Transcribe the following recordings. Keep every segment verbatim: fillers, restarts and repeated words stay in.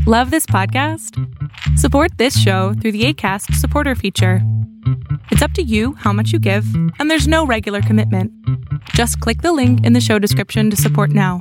Love this podcast? Support this show through the Acast supporter feature. It's up to you how much you give, and there's no regular commitment. Just click the link in the show description to support now.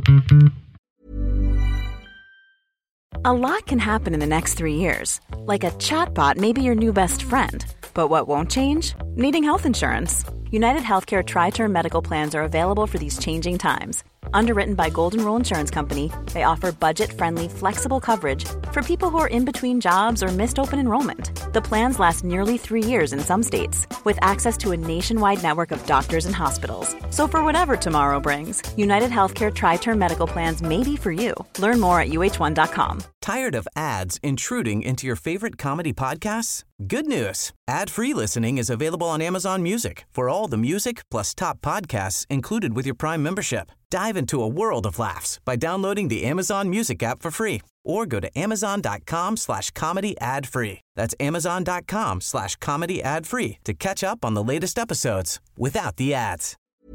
A lot can happen in the next three years. Like a chatbot may be your new best friend. But what won't change? Needing health insurance. United Healthcare Tri-Term Medical Plans are available for these changing times. Underwritten by Golden Rule Insurance Company, they offer budget-friendly, flexible coverage for people who are in between jobs or missed open enrollment. The plans last nearly three years in some states, with access to a nationwide network of doctors and hospitals. So for whatever tomorrow brings, United Healthcare Tri-Term Medical Plans may be for you. Learn more at U H one dot com. Tired of ads intruding into your favorite comedy podcasts? Good news. Ad-free listening is available on Amazon Music for all the music plus top podcasts included with your Prime membership. Dive into a world of laughs by downloading the Amazon Music app for free or go to amazon.com slash comedy ad free. That's amazon.com slash comedy ad free to catch up on the latest episodes without the ads.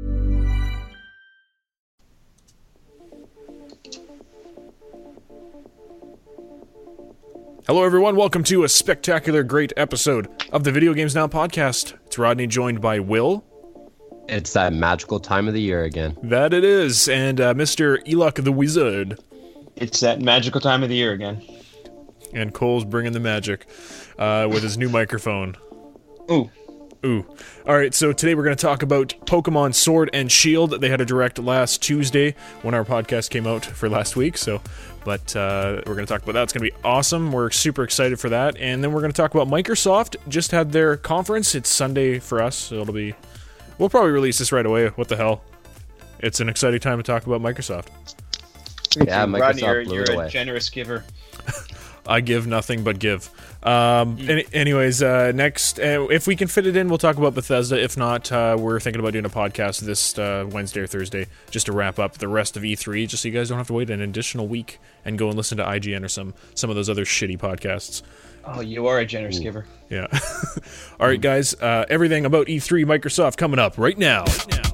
Hello, everyone. Welcome to a spectacular, great episode of the Video Games Now podcast. It's Rodney, joined by Will. It's that magical time of the year again. That it is. And uh, Mister Elok the Wizard. It's that magical time of the year again. And Cole's bringing the magic uh, with his new microphone. Ooh. Ooh. All right, so today we're going to talk about Pokemon Sword and Shield. They had a direct last Tuesday when our podcast came out for last week, so... But uh, we're going to talk about that. It's going to be awesome. We're super excited for that. And then we're going to talk about Microsoft. Just had their conference. It's Sunday for us, so it'll be... We'll probably release this right away. What the hell? It's an exciting time to talk about Microsoft. Yeah, Microsoft Rodney, you're, blew you're it a away. generous giver. I give nothing but give. Um, any, anyways, uh, next, uh, if we can fit it in, we'll talk about Bethesda. If not, uh, we're thinking about doing a podcast this uh, Wednesday or Thursday just to wrap up the rest of E three, just so you guys don't have to wait an additional week and go and listen to I G N or some some of those other shitty podcasts. Oh, you are a generous Ooh. giver. Yeah. All right, guys. Uh, everything about E three Microsoft coming up right now. Right now.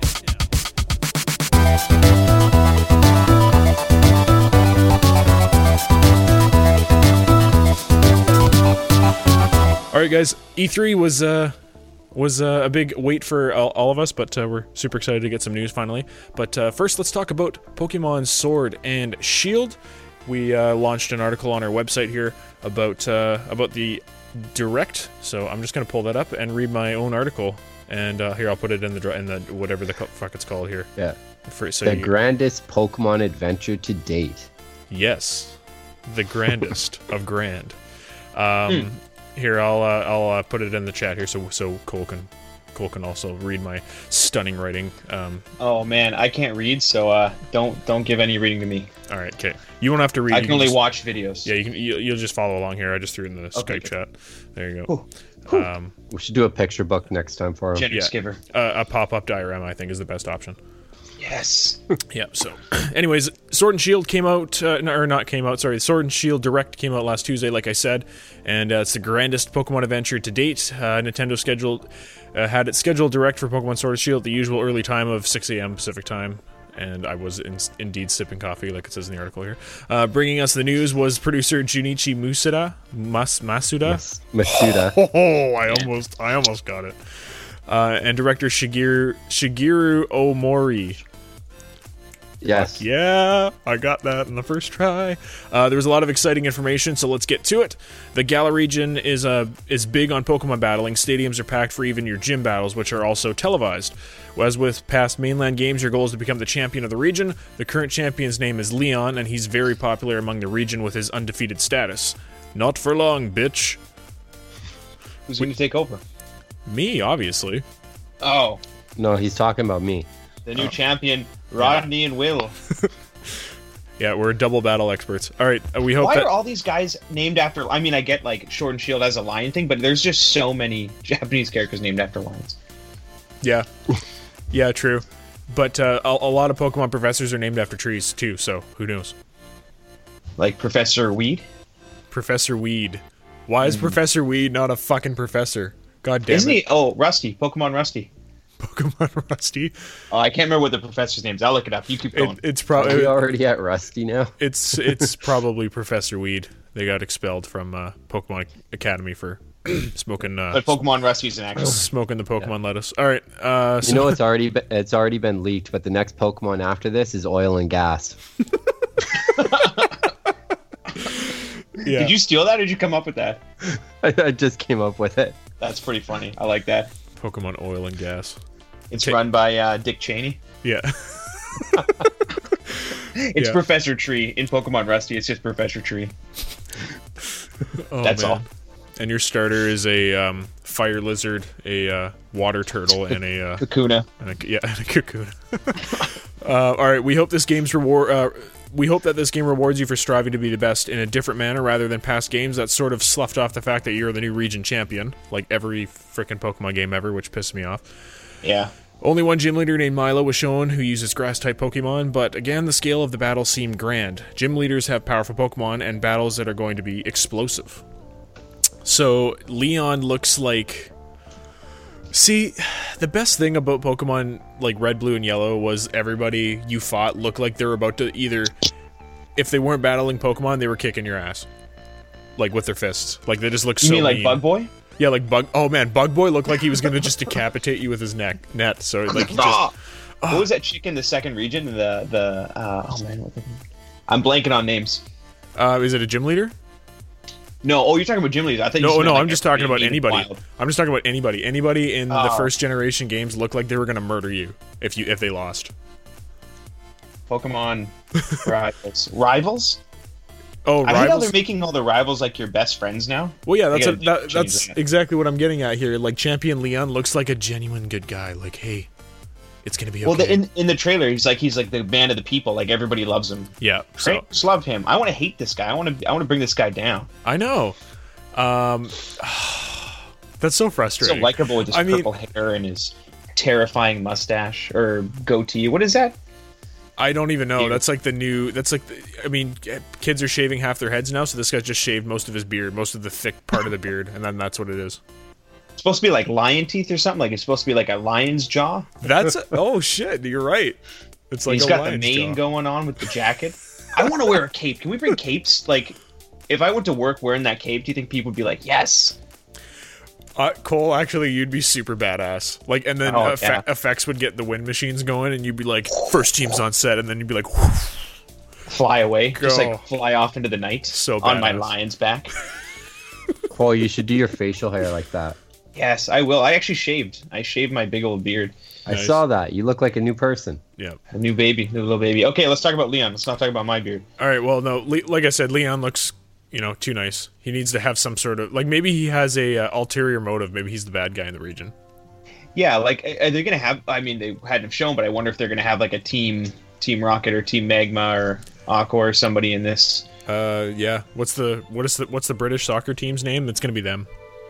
All right, guys. E three was uh, was uh, a big wait for all, all of us, but uh, we're super excited to get some news finally. But uh, first, let's talk about Pokemon Sword and Shield. We uh, launched an article on our website here about uh, about the Direct, so I'm just gonna pull that up and read my own article. And uh, here, I'll put it in the in the whatever the fuck it's called here. Yeah. For, so the you, grandest Pokemon adventure to date. Yes, the grandest of grand. Um, hmm. Here, I'll uh, I'll uh, put it in the chat here, so so Cole can Cole can also read my stunning writing. Um, oh man, I can't read, so uh, don't don't give any reading to me. All right, okay. You won't have to read. I you can only just, watch videos. Yeah, you can. You, you'll just follow along here. I just threw it in the okay, Skype okay. chat. There you go. Ooh. Ooh. Um, we should do a picture book next time for him. Generous yeah, giver. Uh, a pop-up diorama, I think, is the best option. Yes. Yeah, so, anyways, Sword and Shield came out, uh, no, or not came out, sorry, Sword and Shield Direct came out last Tuesday, like I said, and uh, it's the grandest Pokemon adventure to date. Uh, Nintendo scheduled, uh, had it scheduled direct for Pokemon Sword and Shield at the usual early time of six a.m. Pacific time, and I was in, indeed sipping coffee, like it says in the article here. Uh, bringing us the news was producer Junichi Masuda, Mas, Masuda? Mas- Masuda. Oh, I almost, I almost got it. Uh, and director Shigeru, Shigeru Omori. Yes. Fuck yeah, I got that in the first try. Uh, there was a lot of exciting information, so let's get to it. The Galar region is uh, is big on Pokemon battling. Stadiums are packed for even your gym battles, which are also televised. As with past mainland games, your goal is to become the champion of the region. The current champion's name is Leon, and he's very popular among the region with his undefeated status. Not for long, bitch. Who's going to take over? Me, obviously. Oh, No, he's talking about me. the new champion, Rodney and Will. Yeah, we're double battle experts. All right, uh, we hope Why that... are all these guys named after... I mean, I get, like, Sword and Shield as a lion thing, but there's just so many Japanese characters named after lions. Yeah. Yeah, true. But uh, a, a lot of Pokemon professors are named after trees, too, so who knows? Like Professor Weed? Professor Weed. Why is mm. Professor Weed not a fucking professor? God damn Isn't it. he? Oh, Rusty. Pokemon Rusty. Pokemon Rusty. Oh, I can't remember what the professor's name is. I'll look it up. You keep going. It, it's Are probably we already at Rusty now? it's it's probably Professor Weed. They got expelled from uh, Pokemon Academy for smoking uh, But Pokemon Rusty is an actual. smoking the Pokemon lettuce. All right, uh, so You know it's already be- it's already been leaked, but the next Pokemon after this is oil and gas. yeah. Did you steal that or did you come up with that? I just came up with it. That's pretty funny. I like that. Pokemon Oil and Gas. It's Okay. run by uh, Dick Cheney. Yeah. It's Yeah. Professor Tree. In Pokemon Rusty, it's just Professor Tree. Oh, That's man. all. And your starter is a um, fire lizard, a uh, water turtle, and a uh, Kakuna. and a, yeah, and a cocoon. uh, all right, we hope this game's reward. Uh, we hope that this game rewards you for striving to be the best in a different manner rather than past games that sort of sloughed off the fact that you're the new region champion, like every freaking Pokemon game ever, which pissed me off. Yeah. Only one gym leader named Milo was shown who uses grass-type Pokemon, but again, the scale of the battle seemed grand. Gym leaders have powerful Pokemon and battles that are going to be explosive. So, Leon looks like... See, the best thing about Pokemon like Red, Blue, and Yellow was everybody you fought looked like they were about to either... If they weren't battling Pokemon, they were kicking your ass. Like, with their fists. Like, they just look You so mean like mean. Bug Boy? Yeah, like Bug... Oh, man, Bug Boy looked like he was going to just decapitate you with his neck net. So, like, he just... Ah! What was that chick in the second region? The the uh, oh man, what the, I'm blanking on names. Uh, is it a gym leader? No, oh, you're talking about gym leaders. I think. No, no, I'm just talking about anybody. Wild. I'm just talking about anybody. Anybody in the Oh. first generation games looked like they were going to murder you if you if they lost. Pokemon rivals. Rivals? Oh, I hate how rivals. they're making all the rivals like your best friends now. Well, yeah, They that's a, gotta that, change that's that. exactly what I'm getting at here. Like Champion Leon looks like a genuine good guy. Like, hey, it's gonna be okay. Well, the, in in the trailer, he's like he's like the man of the people. Like everybody loves him. yeah, so Right? Just love him. I want to hate this guy. I want to I want to bring this guy down. I know. Um, that's so So frustrating. likable with his I mean- purple hair and his terrifying mustache or goatee. What is that? I don't even know. Beard. That's like the new. That's like. The, I mean, kids are shaving half their heads now, so this guy just shaved most of his beard, most of the thick part of the beard, and then that's what it is. It's supposed to be like lion teeth or something. Like it's supposed to be like a lion's jaw. That's oh shit! You're right. It's like He's a got the lion's mane jaw. going on with the jacket. I want to wear a cape. Can we bring capes? Like, if I went to work wearing that cape, do you think people would be like, yes? Uh, Cole, actually, you'd be super badass. Like, and then Oh, effe- yeah. effects would get the wind machines going, and you'd be like, first team's on set, and then you'd be like, Fly away, just Go. like fly off into the night So on my badass. lion's back. Cole, you should do your facial hair like that. Yes, I will. I actually shaved. I shaved my big old beard. I Nice. saw that. You look like a new person. yeah. A new baby, new little baby. Okay, let's talk about Leon. Let's not talk about my beard. All right. Well, no. Le- like I said, Leon looks, you know, too nice. He needs to have some sort of like maybe he has a uh, ulterior motive. Maybe he's the bad guy in the region. Yeah, like are they gonna have? I mean, they hadn't shown, but I wonder if they're gonna have like a team, Team Rocket or Team Magma or Aqua or somebody in this. Uh, yeah. What's the what is the what's the British soccer team's name? It's gonna be them.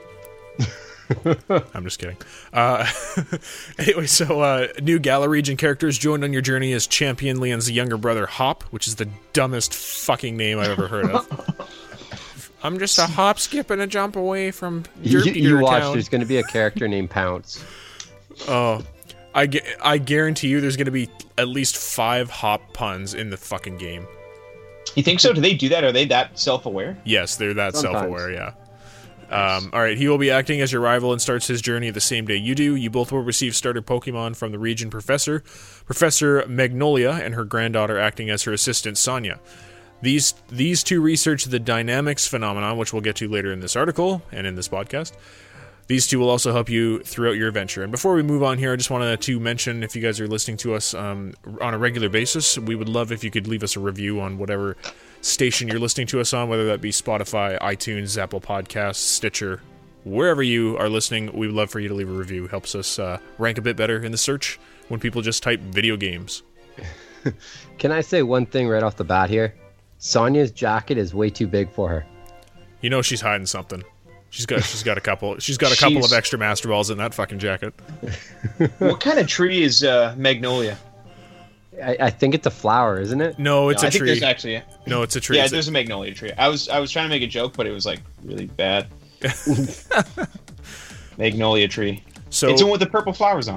I'm just kidding. Uh, anyway, so uh, new Gala region characters joined on your journey as Champion Leon's younger brother Hop, which is the dumbest fucking name I've ever heard of. I'm just a hop, skip, and a jump away from You, Dirt you watch. Town. There's going to be a character named Pounce. Oh, I, gu- I guarantee you there's going to be at least five hop puns in the fucking game. You think so? Do they do that? Are they that self-aware? Yes, they're that Sometimes. self-aware, yeah. Um, all right, he will be acting as your rival and starts his journey the same day you do. You both will receive starter Pokemon from the region professor, Professor Magnolia, and her granddaughter acting as her assistant, Sonia. These these two research the dynamics phenomenon, which we'll get to later in this article and in this podcast. These two will also help you throughout your adventure. And before we move on here, I just wanted to mention, if you guys are listening to us um, on a regular basis, we would love if you could leave us a review on whatever station you're listening to us on, whether that be Spotify, iTunes, Apple Podcasts, Stitcher, wherever you are listening. We would love for you to leave a review. Helps us uh, rank a bit better in the search when people just type video games. Can I say one thing right off the bat here? Sonia's jacket is way too big for her. You know she's hiding something. She's got she's got a couple she's got a couple She's- of extra Master Balls in that fucking jacket. What kind of tree is uh, Magnolia? I, I think it's a flower, isn't it? No, it's No, a I think tree. there's actually a, No, it's a tree. yeah, It's a- there's a Magnolia tree. I was I was trying to make a joke, but it was like really bad. Magnolia tree. so It's the one with the purple flowers on it.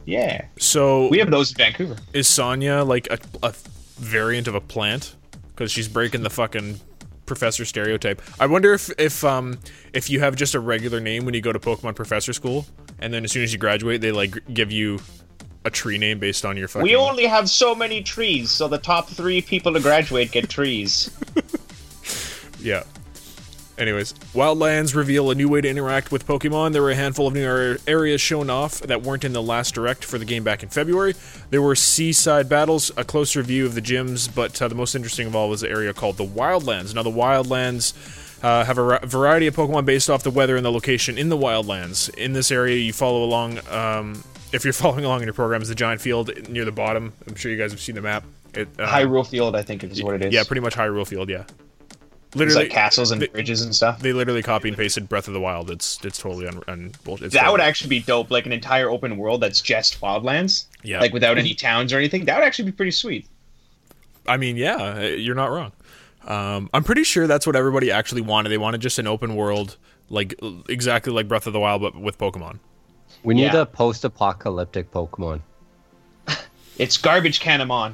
Yeah. So we have those in Vancouver. Is Sonya like a, a variant of a plant? Because she's breaking the fucking professor stereotype. I wonder if if um if you have just a regular name when you go to Pokemon Professor School, and then as soon as you graduate, they like give you a tree name based on your fucking... We only have so many trees, so the top three people to graduate get trees. Yeah. Anyways, Wildlands reveal a new way to interact with Pokemon. There were a handful of new areas shown off that weren't in the last direct for the game back in February. There were seaside battles, a closer view of the gyms, but uh, the most interesting of all was the area called the Wildlands. Now, the Wildlands uh, have a variety of Pokemon based off the weather and the location in the Wildlands. In this area, you follow along, um, if you're following along in your program, is the giant field near the bottom. I'm sure you guys have seen the map. It, uh, Hyrule Field, I think is what it is. Yeah, pretty much Hyrule Field, yeah. Literally, it's like castles and they, bridges and stuff. They literally copy and pasted Breath of the Wild. It's it's totally un, un it's That totally. would actually be dope, like an entire open world that's just Wildlands. Yeah. Like without any towns or anything. That would actually be pretty sweet. I mean, yeah, you're not wrong. Um, I'm pretty sure that's what everybody actually wanted. They wanted just an open world, like exactly like Breath of the Wild, but with Pokemon. We need yeah. a post-apocalyptic Pokemon. It's garbage Canamon.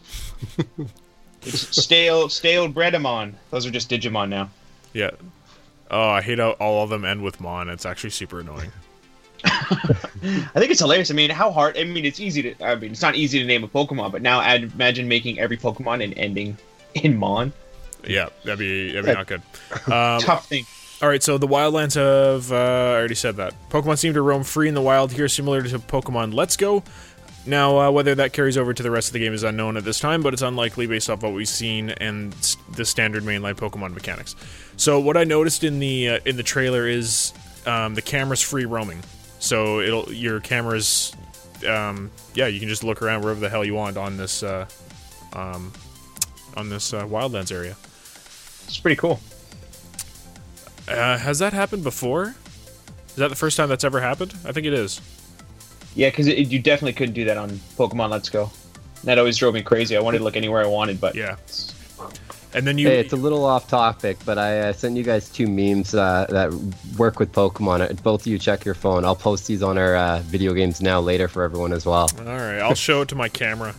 It's stale, stale Breadamon. Those are just Digimon now. Yeah. Oh, I hate how all of them end with Mon. It's actually super annoying. I think it's hilarious. I mean, how hard... I mean, it's easy to... I mean, it's not easy to name a Pokemon, but now I'd imagine making every Pokemon and ending in Mon. Yeah, that'd be, that'd be not good. Um, Tough thing. Alright, so the Wildlands have... Uh, I already said that. Pokemon seem to roam free in the wild here, similar to Pokemon Let's Go. Now, uh, whether that carries over to the rest of the game is unknown at this time, but it's unlikely based off what we've seen and the standard mainline Pokemon mechanics. So what I noticed in the uh, in the trailer is um, the camera's free roaming. So it'll your camera's um, yeah, you can just look around wherever the hell you want on this uh, um, on this uh, Wildlands area. It's pretty cool. Uh, has that happened before? Is that the first time that's ever happened? I think it is. Yeah, because you definitely couldn't do that on Pokemon Let's Go. That always drove me crazy. I wanted to look anywhere I wanted, but... Yeah. And then you... Hey, it's a little off topic, but I uh, sent you guys two memes uh, that work with Pokemon. Both of you check your phone. I'll post these on our uh, Video Games Now later for everyone as well. Alright, I'll show it to my camera.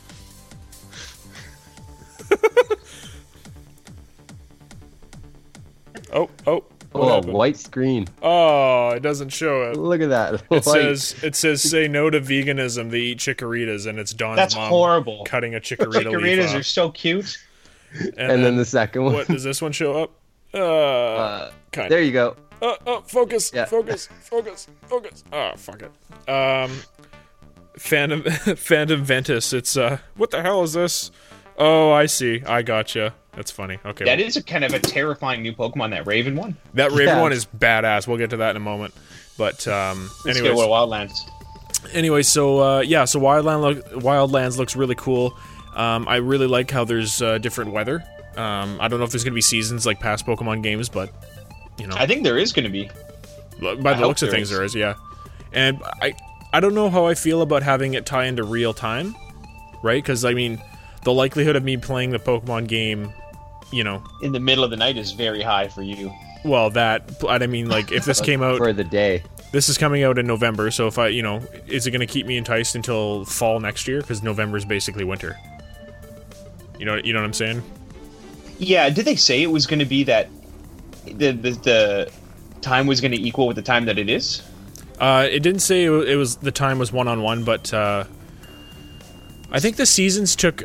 oh, oh. Oh, white screen. Oh, it doesn't show it. Look at that. It says, it says, say no to veganism, they eat chickaritas, and it's Don's That's mom horrible. cutting a chikorita leaf Chickaritas off. are so cute. And, and then, then the second one. What, does this one show up? Uh, Uh, kind there of. you go. Oh, oh, focus, Yeah. focus, focus, focus. Oh, fuck it. Um, Phantom, Phantom Ventus, it's, uh, what the hell is this? Oh, I see. I gotcha. That's funny. Okay. That is a kind of a terrifying new Pokemon, that Raven one. That Raven Yeah. one is badass. We'll get to that in a moment. But, um, Let's anyways. get Wildlands. Anyway, so, uh, yeah, so Wildland look, Wildlands looks really cool. Um, I really like how there's uh, different weather. Um, I don't know if there's going to be seasons like past Pokemon games, but, you know. I think there is going to be. By I the hope looks of there things, is. there is, yeah. And I, I don't know how I feel about having it tie into real time, right? Because, I mean, the likelihood of me playing the Pokemon game, you know, In the middle of the night is very high for you. well, that, I mean, like, if this came out, For the day. this is coming out in November, so if I, you know, is it going to keep me enticed until fall next year? Because November is basically winter. You know, you know what I'm saying? Yeah, did they say it was going to be that the, the the time was going to equal with the time that it is? Uh, it didn't say it was, it was the time was one on one, but uh, I think the seasons took.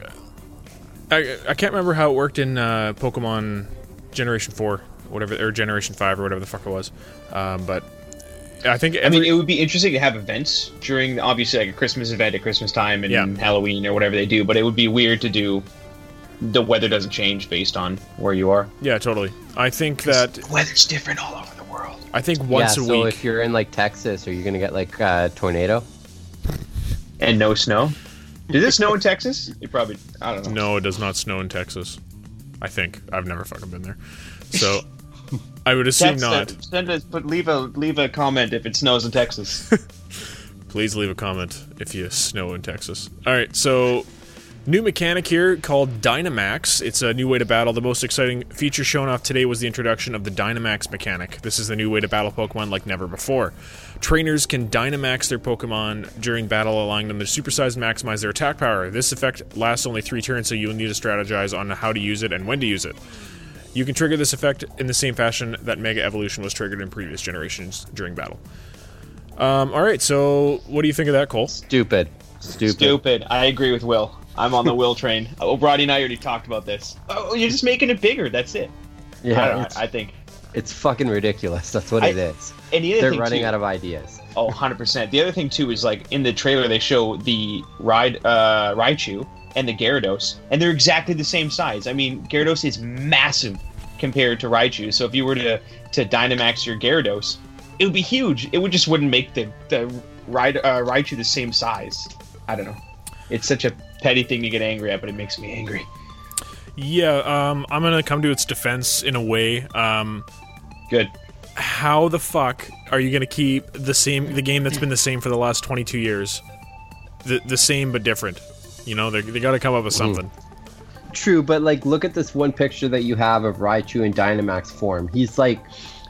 I I can't remember how it worked in uh, Pokemon Generation Four, whatever, or Generation Five, or whatever the fuck it was. Um, but I think every, I mean, it would be interesting to have events during, obviously, like a Christmas event at Christmas time and Yeah. Halloween or whatever they do, but it would be weird to do. The weather doesn't change based on where you are. yeah, totally. I think that The weather's different all over the world. I think once yeah, a so week. if you're in like Texas, are you gonna get like a tornado? And no snow. Does it snow in Texas? It probably. I don't know. No, it does not snow in Texas. I think I've never fucking been there, so I would assume Text not. Send, send us, but leave a leave a comment if it snows in Texas. Please leave a comment if you snow in Texas. All right, so New mechanic here called Dynamax. It's a new way to battle. The most exciting feature shown off today was the introduction of the Dynamax mechanic. This is the new way to battle Pokemon like never before. Trainers can Dynamax their Pokemon during battle, allowing them to supersize and maximize their attack power. This effect lasts only three turns, so you'll need to strategize on how to use it and when to use it. You can trigger this effect in the same fashion that Mega Evolution was triggered in previous generations during battle. Um, Alright, so what do you think of that, Cole? Stupid. Stupid. Stupid. I agree with Will. I'm on the Will train. Oh, Brody and I already talked about this. Oh, you're just making it bigger. That's it. Yeah, I, don't know, it's, I think it's fucking ridiculous. That's what I, it is. And the other They're thing running too, out of ideas. Oh, one hundred percent. The other thing, too, is like in the trailer, they show the Ride, uh, Raichu and the Gyarados, and they're exactly the same size. I mean, Gyarados is massive compared to Raichu, so if you were to, to Dynamax your Gyarados, it would be huge. It would just wouldn't make the, the Ride, uh, Raichu the same size. I don't know. It's such a petty thing to get angry at, but it makes me angry. Yeah, um, I'm gonna come to its defense in a way. Um, Good. How the fuck are you gonna keep the same the game that's been the same for the last twenty-two years? The the same but different. You know, they they gotta come up with something. True, but like, look at this one picture that you have of Raichu in Dynamax form. He's like,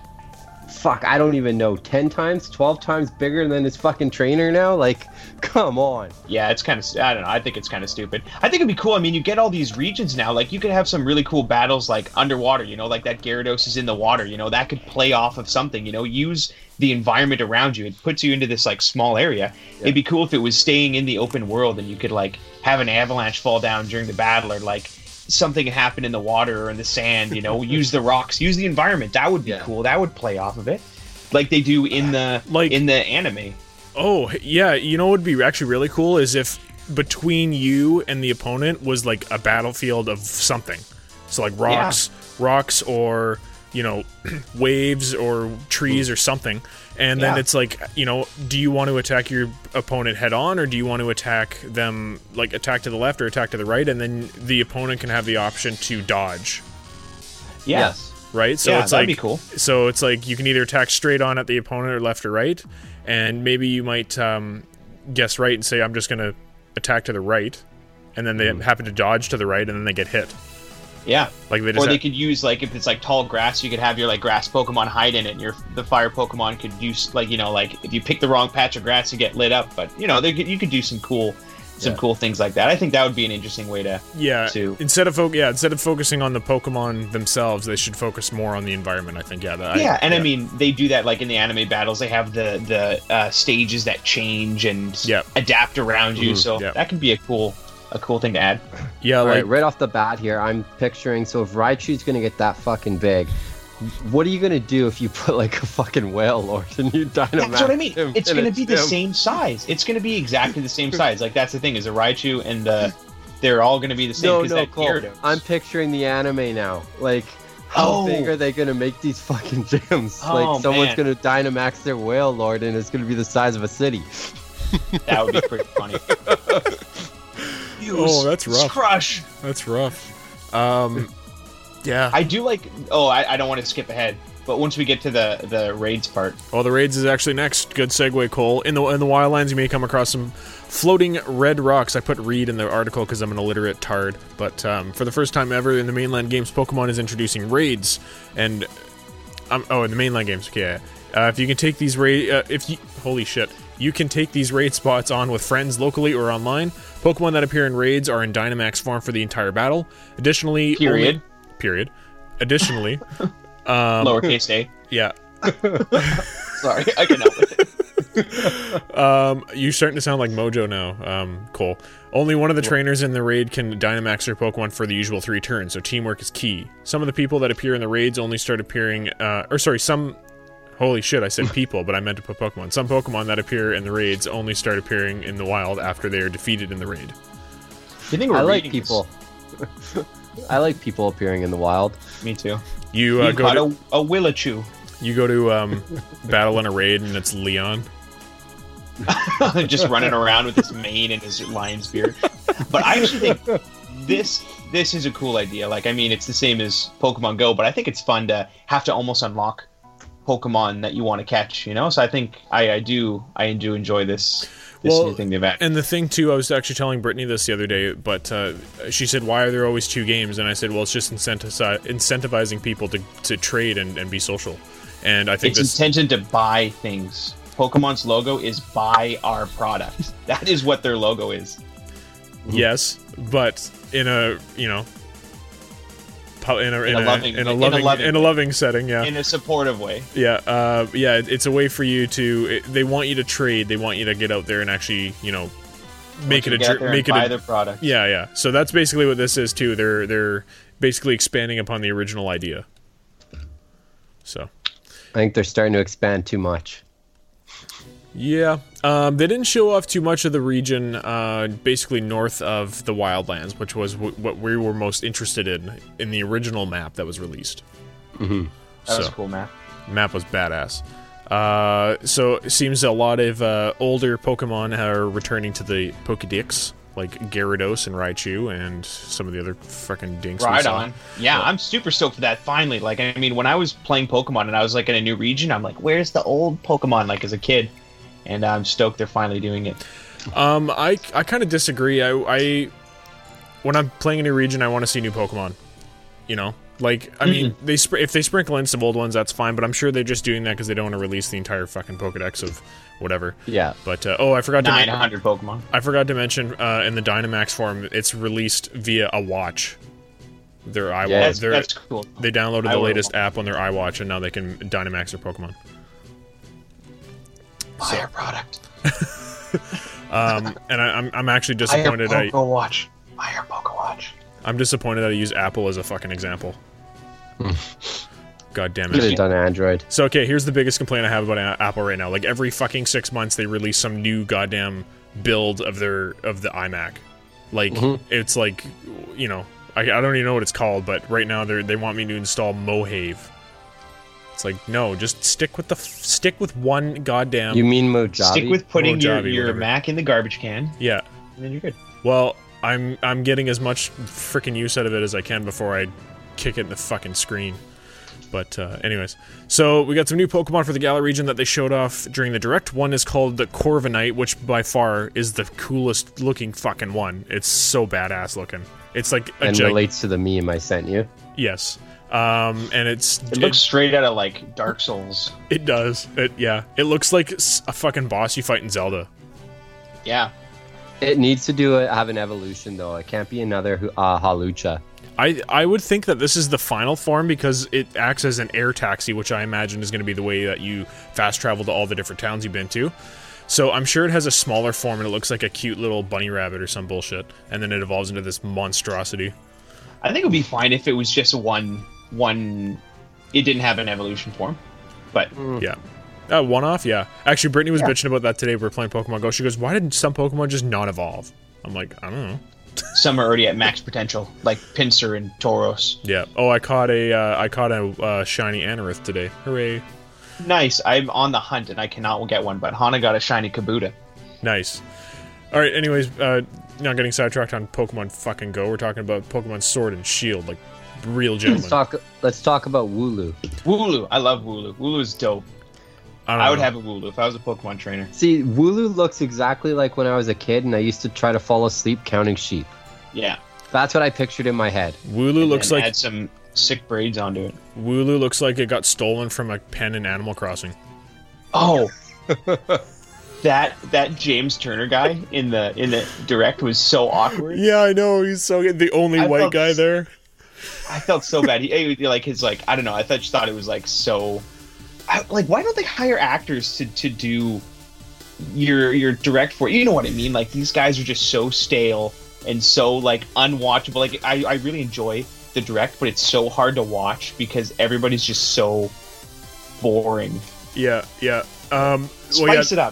fuck, I don't even know, ten times, twelve times bigger than his fucking trainer now? Like, come on. Yeah, it's kind of, I don't know, I think it's kind of stupid. I think it'd be cool, I mean, you get all these regions now, like, you could have some really cool battles, like, underwater, you know, like that Gyarados is in the water, you know, that could play off of something, you know, use the environment around you. It puts you into this, like, small area. Yeah. It'd be cool if it was staying in the open world and you could, like, have an avalanche fall down during the battle, or, like, something happen in the water or in the sand, you know, use the rocks, use the environment. That would be yeah. cool. That would play off of it. Like they do in the like in the anime. Oh, yeah, you know what would be actually really cool is if between you and the opponent was like a battlefield of something. So like rocks, yeah. rocks or, you know, waves or trees Ooh. or something. And then yeah. it's like, you know, do you want to attack your opponent head on, or do you want to attack them, like attack to the left or attack to the right? And then the opponent can have the option to dodge. Yeah. Yes. Right? So yeah, it's that'd like, be cool. So it's like you can either attack straight on at the opponent or left or right. And maybe you might um, guess right and say, I'm just going to attack to the right. And then they mm. happen to dodge to the right, and then they get hit. Yeah, like they just or they have, could use, like, if it's like tall grass, you could have your like grass Pokemon hide in it, and your the fire Pokemon could use, like, you know, like if you pick the wrong patch of grass, you get lit up. But you know, they could, you could do some cool, some yeah. cool things like that. I think that would be an interesting way to yeah. To instead of fo- yeah, instead of focusing on the Pokemon themselves, they should focus more on the environment. I think yeah, that, yeah, I, and yeah. I mean they do that like in the anime battles. They have the the uh, stages that change and yep. adapt around you, mm-hmm. so yep. that can be a cool. A cool thing to add. Yeah, like right, right off the bat here, I'm picturing, so if Raichu's gonna get that fucking big, what are you gonna do if you put like a fucking whale lord and you Dynamax? That's what I mean. Him it's gonna be the him. same size. It's gonna be exactly the same size. Like that's the thing, is a Raichu and the they're all gonna be the same. No, no, no, Cole, I'm picturing the anime now. Like, how oh. big are they gonna make these fucking gyms? Oh, like, someone's man. gonna Dynamax their whale lord, and it's gonna be the size of a city. That would be pretty funny. Oh, that's rough. Crush. That's rough. Um, yeah. I do like. Oh, I, I don't want to skip ahead, but once we get to the the raids part. Oh, the raids is actually next. Good segue, Cole. In the in the wildlands, you may come across some floating red rocks. I put read in the article because I'm an illiterate tard. But um, for the first time ever in the mainland games, Pokemon is introducing raids, and um, oh, in the mainland games, okay. Uh, if you can take these raid, uh, if you holy shit. You can take these raid spots on with friends locally or online. Pokemon that appear in raids are in Dynamax form for the entire battle. Additionally... Period. Only, period. Additionally... um, Lowercase a. Yeah. Sorry, I can help with it. um, you're starting to sound like Mojo now, um, Cole. Only one of the trainers in the raid can Dynamax their Pokemon for the usual three turns, so teamwork is key. Some of the people that appear in the raids only start appearing... Uh, or sorry, some... Holy shit, I said people, but I meant to put Pokemon. Some Pokemon that appear in the raids only start appearing in the wild after they are defeated in the raid. You think we're I like people. I like people appearing in the wild. Me too. You uh, You've go got to a, a Willachu. You go to um, battle in a raid and it's Leon. Just running around with his mane and his lion's beard. But I actually think this this is a cool idea. Like, I mean, it's the same as Pokemon Go, but I think it's fun to have to almost unlock Pokemon that you want to catch, you know? So I think I, I do I do enjoy this this Well, new thing they've added. And the thing too, I was actually telling Brittany this the other day, but uh, she said, "Why are there always two games?" And I said, "Well, it's just incentivize, incentivizing people to, to trade and, and be social." And I think It's this intention to buy things. Pokemon's logo is buy our product. That is what their logo is. yes, but in a you know. In a, in, In a a, loving- in a in a loving loving in a way. loving setting, yeah, In a supportive way. yeah, uh, yeah. it- It's a way for you to. It, they want you to trade. They want you to get out there and actually, you know, make it a Get out dr- there make and it buy a their product. yeah, yeah. So that's basically what this is too. They're they're basically expanding upon the original idea. So I think they're starting to expand too much. yeah, um, they didn't show off too much of the region, uh, basically north of the Wildlands, which was w- what we were most interested in in the original map that was released. Mm-hmm. That was So- cool, man. Map was badass. Uh, so it seems a lot of uh, older Pokemon are returning to the Pokedex, like Gyarados and Raichu, and some of the other fucking dinks. we Right saw. on. Yeah, I'm super stoked for that. Finally, like, I mean, when I was playing Pokemon and I was like in a new region, I'm like, where's the old Pokemon? Like as a kid, and I'm stoked they're finally doing it. Um, I I kind of disagree. I, I when I'm playing a new region, I want to see new Pokemon. You know, like I mean, they spr- if they sprinkle in some old ones, that's fine. But I'm sure they're just doing that because they don't want to release the entire fucking Pokedex of whatever. Yeah. But uh, oh, I forgot to Nine mention. hundred Pokemon. I forgot to mention uh, in the Dynamax form, it's released via a watch. Their iWatch. Yeah, That's, their- that's cool. They downloaded I the will. latest app on their iWatch, and now they can Dynamax their Pokemon. Buy our product. Um, and I, I'm I'm actually Buy our disappointed. I Poke Watch. Buy our Poke Watch. I'm disappointed that I use Apple as a fucking example. God damn Could have it. done Android. So okay, here's the biggest complaint I have about A- Apple right now. Like every fucking six months, they release some new goddamn build of their of the iMac. Like it's like, you know, I, I don't even know what it's called, but right now they they want me to install Mojave. It's like no, just stick with the f- stick with one goddamn. You mean Mojave? Stick with putting your, Mojave, your whatever. Mac in the garbage can, yeah. and then you're good. Well, I'm I'm getting as much freaking use out of it as I can before I kick it in the fucking screen. But uh, anyways, so we got some new Pokemon for the Galar region that they showed off during the Direct. One is called the Corviknight, which by far is the coolest looking fucking one. It's so badass looking. It's like a and gig- relates to the meme I sent you. yes, um, and it's It looks straight out of like Dark Souls. It does. It yeah. It looks like s- a fucking boss you fight in Zelda. Yeah. It needs to do a, have an evolution though. It can't be another Hu- uh, Halucha. I I would think that this is the final form because it acts as an air taxi, which I imagine is going to be the way that you fast travel to all the different towns you've been to. So I'm sure it has a smaller form and it looks like a cute little bunny rabbit or some bullshit, and then it evolves into this monstrosity. I think it would be fine if it was just one one. It didn't have an evolution form, but Yeah. Uh, one off, yeah. Actually, Brittany was Yeah. bitching about that today. We were playing Pokemon Go. She goes, "Why did some Pokemon just not evolve?" I'm like, I don't know. some are already at max potential, like Pinsir and Tauros. Yeah. Oh, I caught a uh, I caught a uh, shiny Anorith today. Hooray! Nice. I'm on the hunt and I cannot get one, but Hana got a shiny Kabuto. Nice. All right. Anyways, uh, not getting sidetracked on Pokemon fucking Go. We're talking about Pokemon Sword and Shield, like real gentlemen. Let's talk. Let's talk about Wooloo. Wooloo. I love Wooloo. Wooloo is dope. I, don't I would know. have a Wooloo if I was a Pokemon trainer. See, Wooloo looks exactly like when I was a kid, and I used to try to fall asleep counting sheep. Yeah. That's what I pictured in my head. Wooloo And looks then like add some sick braids onto it. Wooloo looks like it got stolen from a pen in Animal Crossing. Oh, that that James Turner guy in the in the direct was so awkward. Yeah, I know. He's so good. The only I white felt guy s- there. I felt so bad. He, he like his like I don't know. I thought just thought it was like so. I, like why don't they hire actors to to do your your direct for you know what I mean? Like these guys are just so stale and so like unwatchable. Like I I really enjoy the direct, but it's so hard to watch because everybody's just so boring. Yeah, yeah. Um, well, yeah. Spice it up.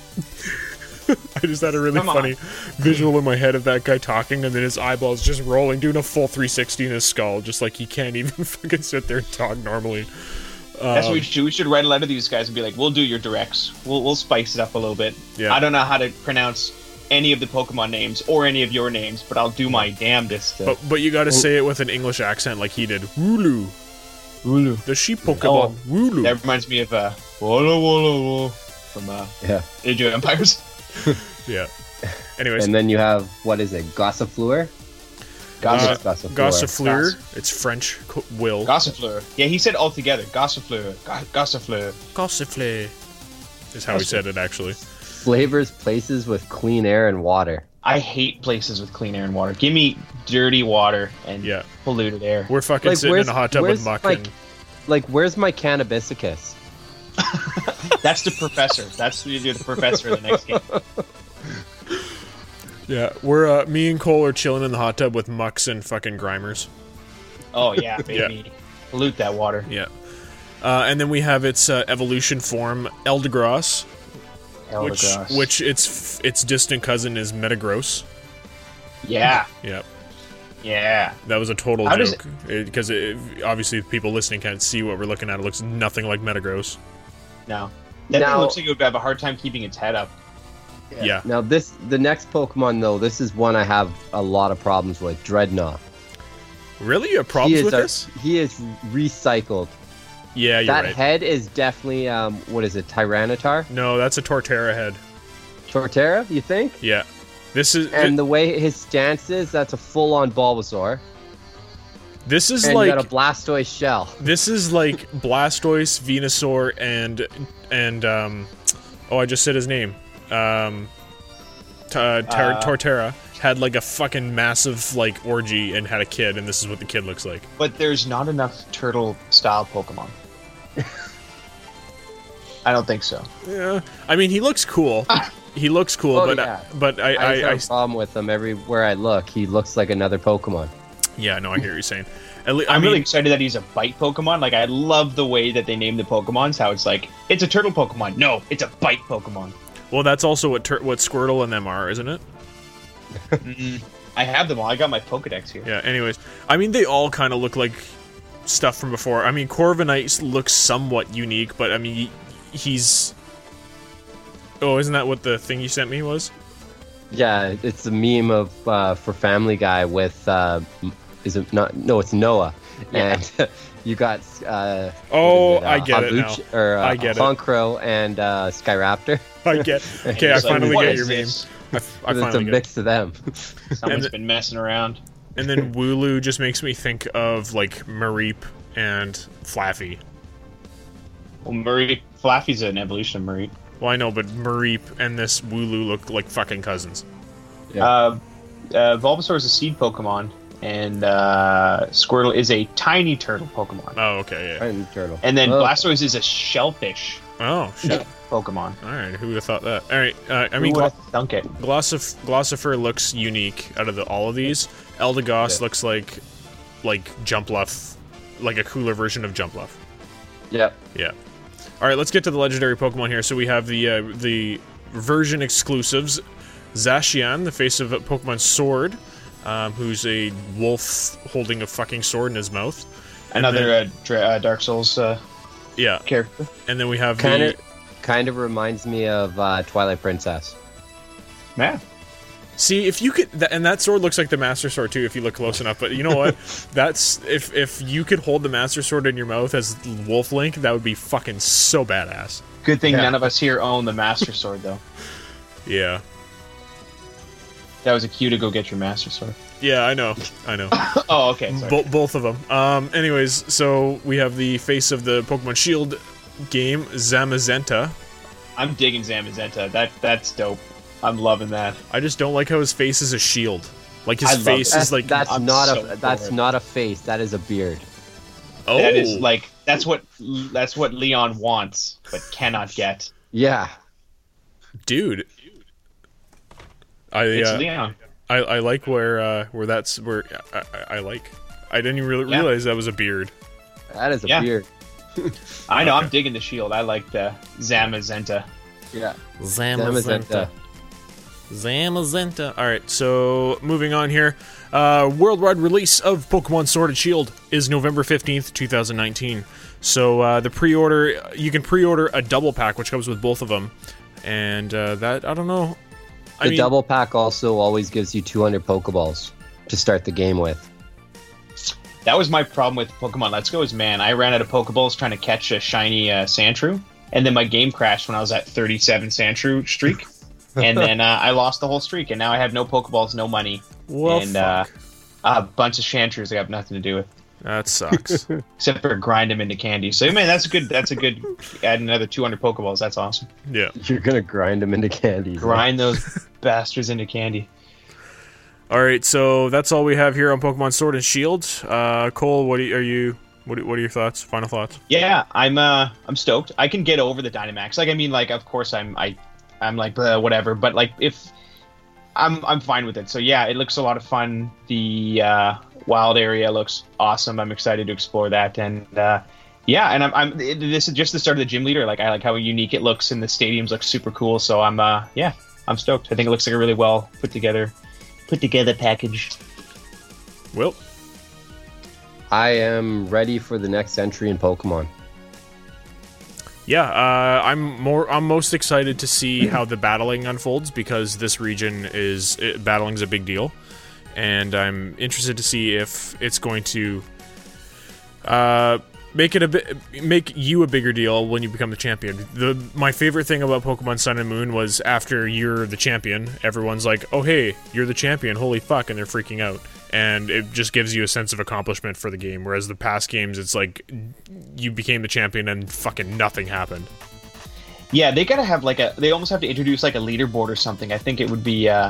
I just had a really Come on. funny visual in my head of that guy talking, and then his eyeballs just rolling, doing a full three sixty in his skull, just like he can't even fucking sit there and talk normally. That's Um, what we should do. We should write a letter to these guys and be like, "We'll do your directs. We'll we'll spice it up a little bit." Yeah. I don't know how to pronounce any of the Pokemon names or any of your names, but I'll do my damnedest. To... But but you got to say it with an English accent like he did. Wooloo, Wooloo. the sheep Pokemon. Oh, Wooloo. That reminds me of uh, Walla Walla Walla from uh, Yeah. Age of Empires. Yeah. Anyways. And then you have, what is it, Gossifleur? Uh, Gossifleur. Gossifleur. It's French. Co- will. Gossifleur. Yeah, he said all together. Gossifleur. Go- Gossifleur. Gossifleur. Is how he said it, actually. Flavors places with clean air and water. I hate places with clean air and water. Give me dirty water and Yeah. polluted air. We're fucking Like, sitting where's- in a hot tub with where's, muck. like- and... Like, where's my Cannabisicus? That's the professor. That's the, the professor in the next game. Yeah, we're uh, me and Cole are chilling in the hot tub with mucks and fucking grimers. Oh, yeah, baby. Pollute that water. Yeah. Uh, and then we have its uh, evolution form, Eldegoss, which Eldegoss. which its its distant cousin is Metagross. Yeah. Yep. Yeah. That was a total How does joke because obviously people listening can't see what we're looking at. It looks nothing like Metagross. No. That Now- thing looks like it would have a hard time keeping its head up. Yeah. Now, this, the next Pokemon, though, this is one I have a lot of problems with. Dreadnought. Really? You have He problems is with a- this? He is recycled. Yeah, you're that right. head is definitely, um, what is it, Tyranitar? No, that's a Torterra head. Torterra, you think? Yeah. This is And the way his stance is, that's a full-on Bulbasaur. this is And like you got a Blastoise shell. this is like Blastoise, Venusaur, and and um, oh, I just said his name. Um, t- uh, Tar- Uh, Torterra had like a fucking massive like orgy and had a kid, and this is what the kid looks like. But there's not enough turtle-style Pokemon. I don't think so. Yeah, I mean he looks cool. He looks cool, Oh, but yeah. but I I, I, just I, have a problem with him everywhere I look. He looks like another Pokemon. yeah, no, I hear what you're saying. At le- I I'm mean, really excited that he's a bite Pokemon. Like, I love the way that they name the Pokemons. How it's like, it's a turtle Pokemon. No, it's a bite Pokemon. well, that's also what tur- what Squirtle and them are, isn't it? Mm, I have them all. I got my Pokedex here. Yeah. Anyways, I mean they all kind of look like stuff from before. I mean Corviknight looks somewhat unique, but I mean he, he's. Oh, isn't that what the thing you sent me was? Yeah, it's a meme of uh, for Family Guy with uh, is it not? No, it's Noah, Yeah. and you got uh, Oh, what is I get it now. Havuch- Or uh, I get it. Honchkrow and uh, Skyraptor. I get. Okay, I It's like, finally what get is your meme. this? I, I it's a finally get. It. mix of them. Someone's And- been messing around. And then Wooloo just makes me think of like Mareep and Flaffy. Well, Murray Flaffy's an evolution of Murray. Well, I know, but Mareep and this Wooloo look like fucking cousins. Yeah. Uh, uh, Bulbasaur is a seed Pokemon, and uh, Squirtle is a tiny turtle Pokemon. Oh, okay, yeah. And turtle. And then Oh. Blastoise is a shellfish Oh, shit. Pokemon. All right, who would have thought that? All right, uh, I Who mean, would Glo- have thunk it? Glossif- Glossifer looks unique out of the, all of these. Eldegoss Yeah. looks like like Jumpluff, like a cooler version of Jumpluff. Yep. Yeah. All right, let's get to the legendary Pokemon here. So we have the uh, the version exclusives. Zacian, the face of Pokemon Sword, um, who's a wolf holding a fucking sword in his mouth. And Another then- uh, Dra- uh, Dark Souls uh, yeah. character. And then we have Kind the of, kind of reminds me of uh, Twilight Princess. Yeah. see if you could, th- and that sword looks like the Master Sword too if you look close enough. But you know what? That's if if you could hold the Master Sword in your mouth as Wolf Link, that would be fucking so badass. Good thing Yeah. none of us here own the Master Sword, though. Yeah. That was a cue to go get your Master Sword. Yeah, I know. I know. Oh, okay. Sorry. Bo- both of them. Um, anyways, so we have the face of the Pokemon Shield game, Zamazenta. I'm digging Zamazenta. That that's dope. I'm loving that. I just don't like how his face is a shield. Like his I love face it. is like that's I'm not so a that's for it. not a face. That is a beard. oh, That is like that's what that's what Leon wants but cannot get. Yeah. dude. I It's uh, Leon. I, I like where uh, where that's where I, I, I like. I didn't even really Yeah. realize that was a beard. That is a Yeah. beard. I know. okay. I'm digging the shield. I like the Zamazenta. Yeah. Zamazenta. Zamazenta. All right, so moving on here. Uh, worldwide release of Pokemon Sword and Shield is November fifteenth, twenty nineteen. So uh, the pre-order, you can pre-order a double pack, which comes with both of them. And uh, that, I don't know. I The mean, double pack also always gives you two hundred Pokeballs to start the game with. That was my problem with Pokemon Let's Go. Is man, I ran out of Pokeballs trying to catch a shiny uh, Sandshrew, and then my game crashed when I was at thirty-seven Sandshrew streak. and then uh, I lost the whole streak, and now I have no Pokeballs, no money, Well, and fuck. Uh, a bunch of Chanters I have nothing to do with. That sucks. Except for grind them into candy. So man, that's a good. That's a good. Add another two hundred Pokeballs. That's awesome. Yeah. You're gonna grind them into candy. Grind those bastards into candy. All right, so that's all we have here on Pokemon Sword and Shield. Uh, Cole, what are you? Are you what, what are your thoughts? Final thoughts? Yeah, I'm. Uh, I'm stoked. I can get over the Dynamax. Like, I mean, like, of course, I'm. I, I'm like uh, whatever. But like, if I'm, I'm fine with it. So yeah, it looks a lot of fun. The uh, wild area looks awesome. I'm excited to explore that, and uh, yeah, and I'm, I'm. This is just the start of the gym leader. Like, I like how unique it looks, and the stadiums look super cool. So I'm. Uh, yeah, I'm stoked. I think it looks like a really well put together, put together package. Will? I am ready for the next entry in Pokemon. Yeah, uh, I'm more. I'm most excited to see how the battling unfolds because this region is it, battling's a big deal, and I'm interested to see if it's going to uh, make it a bit, make you a bigger deal when you become the champion. The my favorite thing about Pokemon Sun and Moon was after you're the champion, everyone's like, "Oh hey, you're the champion! Holy fuck!" and they're freaking out. And it just gives you a sense of accomplishment for the game, whereas the past games, it's like you became the champion and fucking nothing happened. Yeah, they gotta have like a. They almost have to introduce like a leaderboard or something. I think it would be uh,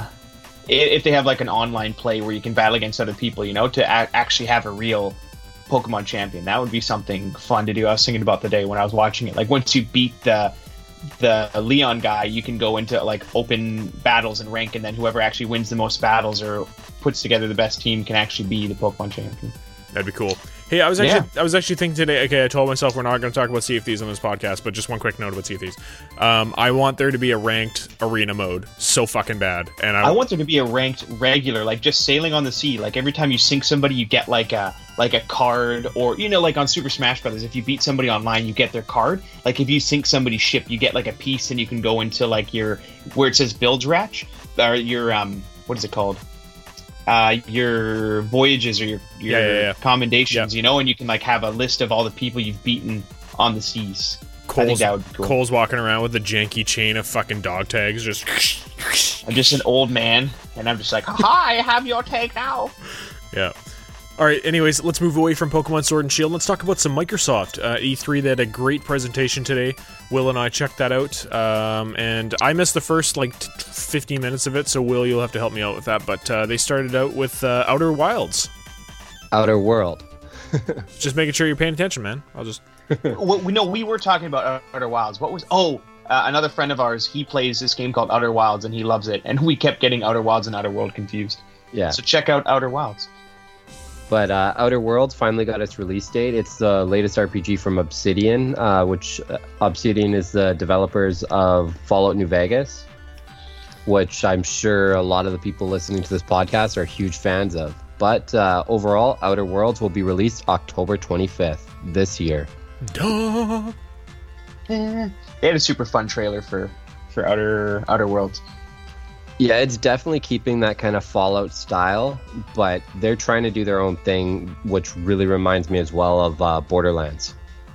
if they have like an online play where you can battle against other people, you know, to a- actually have a real Pokemon champion. That would be something fun to do. I was thinking about the day when I was watching it. Like once you beat the the Leon guy, you can go into like open battles and rank, and then whoever actually wins the most battles or puts together the best team can actually be the Pokemon champion. That'd be cool. Hey, I was actually yeah. I was actually thinking today. Okay, I told myself we're not going to talk about Sea of Thieves on this podcast, but just one quick note about Sea of Thieves. Um, I want there to be a ranked arena mode, so fucking bad. And I, I want there to be a ranked regular, like just sailing on the sea. Like every time you sink somebody, you get like a like a card, or you know, like on Super Smash Brothers, if you beat somebody online, you get their card. Like if you sink somebody's ship, you get like a piece, and you can go into like your where it says Bilge Ratch, or your um, what is it called? Uh, your voyages or your, your yeah, yeah, yeah. commendations, yeah. you know, and you can like have a list of all the people you've beaten on the seas. Cole's, I think that would be cool. Cole's walking around with the janky chain of fucking dog tags, just. I'm just an old man, and I'm just like, hi, I have your tag now. Yeah. All right, anyways, let's move away from Pokemon Sword and Shield. Let's talk about some Microsoft. Uh, E three, they had a great presentation today. Will and I checked that out, um, and I missed the first, like, t- fifteen minutes of it, so Will, you'll have to help me out with that. But uh, they started out with uh, Outer Wilds. Outer World. Just making sure you're paying attention, man. I'll just... well, we, no, we were talking about Outer Wilds. What was... Oh, uh, another friend of ours, he plays this game called Outer Wilds, and he loves it, and we kept getting Outer Wilds and Outer World confused. Yeah. So check out Outer Wilds. But uh, Outer Worlds finally got its release date. It's the latest R P G from Obsidian, uh, which uh, Obsidian is the developers of Fallout New Vegas, which I'm sure a lot of the people listening to this podcast are huge fans of. But uh, overall, Outer Worlds will be released October twenty-fifth this year. Duh. Eh. They had a super fun trailer for, for Outer Outer Worlds. Yeah, it's definitely keeping that kind of Fallout style, but they're trying to do their own thing, which really reminds me as well of uh, Borderlands.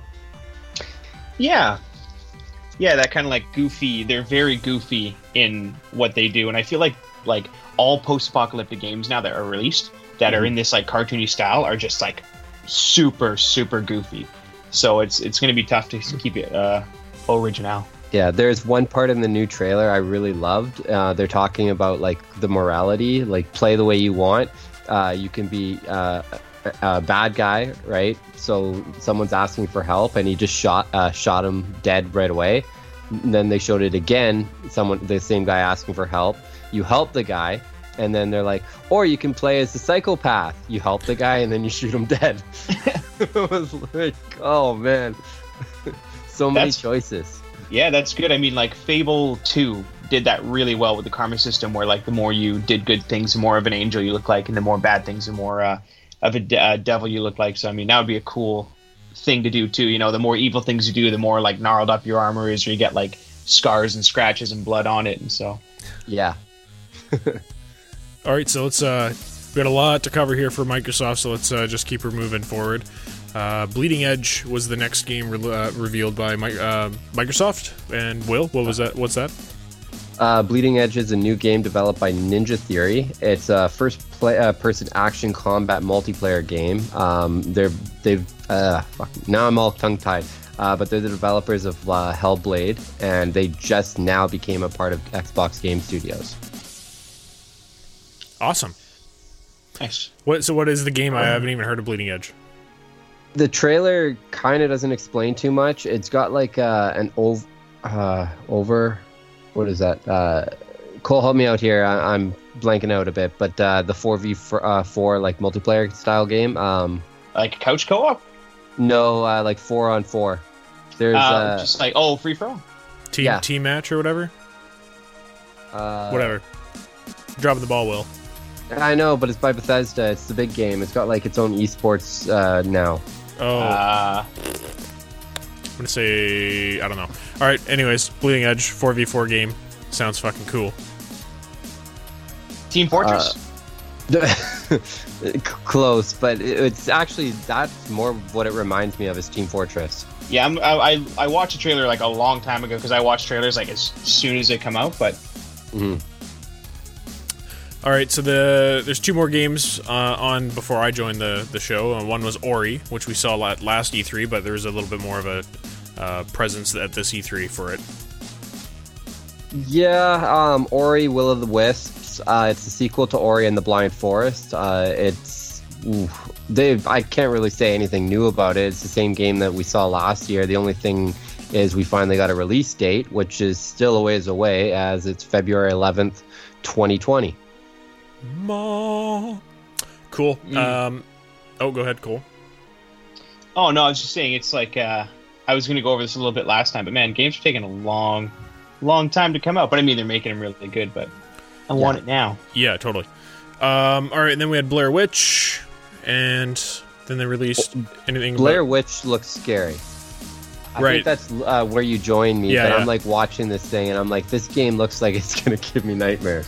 Yeah. Yeah, that kind of like goofy, they're very goofy in what they do, and I feel like like all post-apocalyptic games now that are released that mm-hmm. are in this like cartoony style are just like super, super goofy. So it's it's going to be tough to keep it uh, original. Yeah, there's one part in the new trailer I really loved. Uh, they're talking about like the morality, like play the way you want. Uh, you can be uh, a, a bad guy, right? So someone's asking for help, and he just shot uh, shot him dead right away. And then they showed it again. Someone, the same guy asking for help. You help the guy, and then they're like, or you can play as the psychopath. You help the guy, and then you shoot him dead. It was like, oh man, so many That's- choices. Yeah, that's good. I mean, like, Fable two did that really well with the karma system, where, like, the more you did good things, the more of an angel you look like, and the more bad things, the more uh, of a de- uh, devil you look like. So, I mean, that would be a cool thing to do, too. You know, the more evil things you do, the more, like, gnarled up your armor is, or you get, like, scars and scratches and blood on it, and so... Yeah. All right, so let's... Uh, we got a lot to cover here for Microsoft, so let's uh, just keep her moving forward. Uh, Bleeding Edge was the next game re- uh, revealed by my, uh, Microsoft. And Will, what was that? What's that? Uh, Bleeding Edge is a new game developed by Ninja Theory. It's a first-person uh, action combat multiplayer game. Um, they're they've uh, fuck, now I'm all tongue-tied. Uh, but they're the developers of uh, Hellblade, and they just now became a part of Xbox Game Studios. Awesome. Nice. What? So what is the game? I haven't even heard of Bleeding Edge. The trailer kind of doesn't explain too much. It's got like uh, an ov- uh, over... What is that? Uh, Cole, help me out here. I- I'm blanking out a bit. But uh, the four v four like multiplayer style game. Um, Like couch co-op? no, uh, like four on four. There's Uh, uh, just like, oh, free for all. Team Yeah. team match or whatever. uh, Whatever. Dropping the ball, Will. I know, but it's by Bethesda. It's the big game. It's got like its own esports uh, now. Oh, Uh, I'm gonna say I don't know. All right. Anyways, Bleeding Edge four v four game sounds fucking cool. Team Fortress? Close, but it's actually that's more of what it reminds me of is Team Fortress. yeah, I'm, I, I I watched a trailer like a long time ago because I watch trailers like as soon as they come out, but Mm-hmm. All right. So the there's two more games uh, on before I joined the the show. Uh, one was Ori, which we saw at last E three, but there was a little bit more of a uh, presence at this E three for it. Yeah, um, Ori Will of the Wisps. Uh, it's the sequel to Ori and the Blind Forest. Uh, it's oof, they. I can't really say anything new about it. It's the same game that we saw last year. The only thing is we finally got a release date, which is still a ways away, as it's February eleventh, twenty twenty. Ma. Cool. Mm. Um. Oh, go ahead, Cole. oh no, I was just saying it's like uh, I was going to go over this a little bit last time, but man, games are taking a long, long time to come out. But I mean, they're making them really good. But I want it now. Yeah, totally. Um. All right, and then we had Blair Witch, and then they released anything. Blair about- Witch looks scary. I Right. think that's uh, where you joined me. Yeah, but yeah. I'm like watching this thing, and I'm like, this game looks like it's gonna give me nightmares.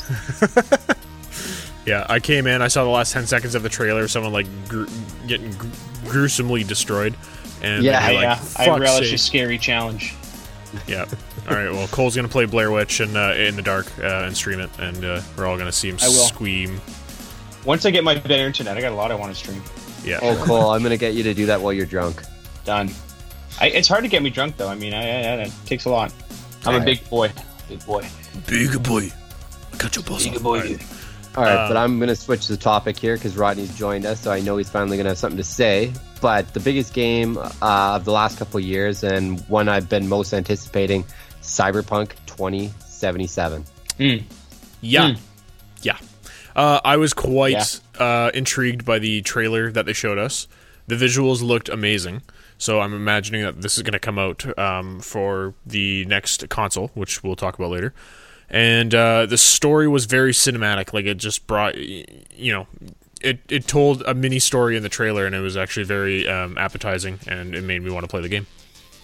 Yeah, I came in. I saw the last ten seconds of the trailer. Someone like gr- getting gr- gruesomely destroyed, and Yeah, then you're I, like, uh, I "Fuck's relish sake." a scary challenge. Yeah. All right. Well, Cole's gonna play Blair Witch and uh, in the dark uh, and stream it, and uh, we're all gonna see him I will. squeam. Once I get my better internet, I got a lot I want to stream. Yeah. Oh, Cole, I'm gonna get you to do that while you're drunk. Done. I, it's hard to get me drunk though. I mean, I, I, I, it takes a lot. I'm a Alright. big boy. Big boy. Big boy. I got your boss. Big boy. All right, Um, but I'm going to switch the topic here because Rodney's joined us, so I know he's finally going to have something to say. But the biggest game uh, of the last couple of years, and one I've been most anticipating, Cyberpunk twenty seventy-seven. Mm. Yeah. Hmm. Yeah. Uh, I was quite uh, intrigued by the trailer that they showed us. The visuals looked amazing. So I'm imagining that this is going to come out um, for the next console, which we'll talk about later. And uh, the story was very cinematic. Like, it just brought, you know, it, it told a mini story in the trailer, and it was actually very um, appetizing, and it made me want to play the game.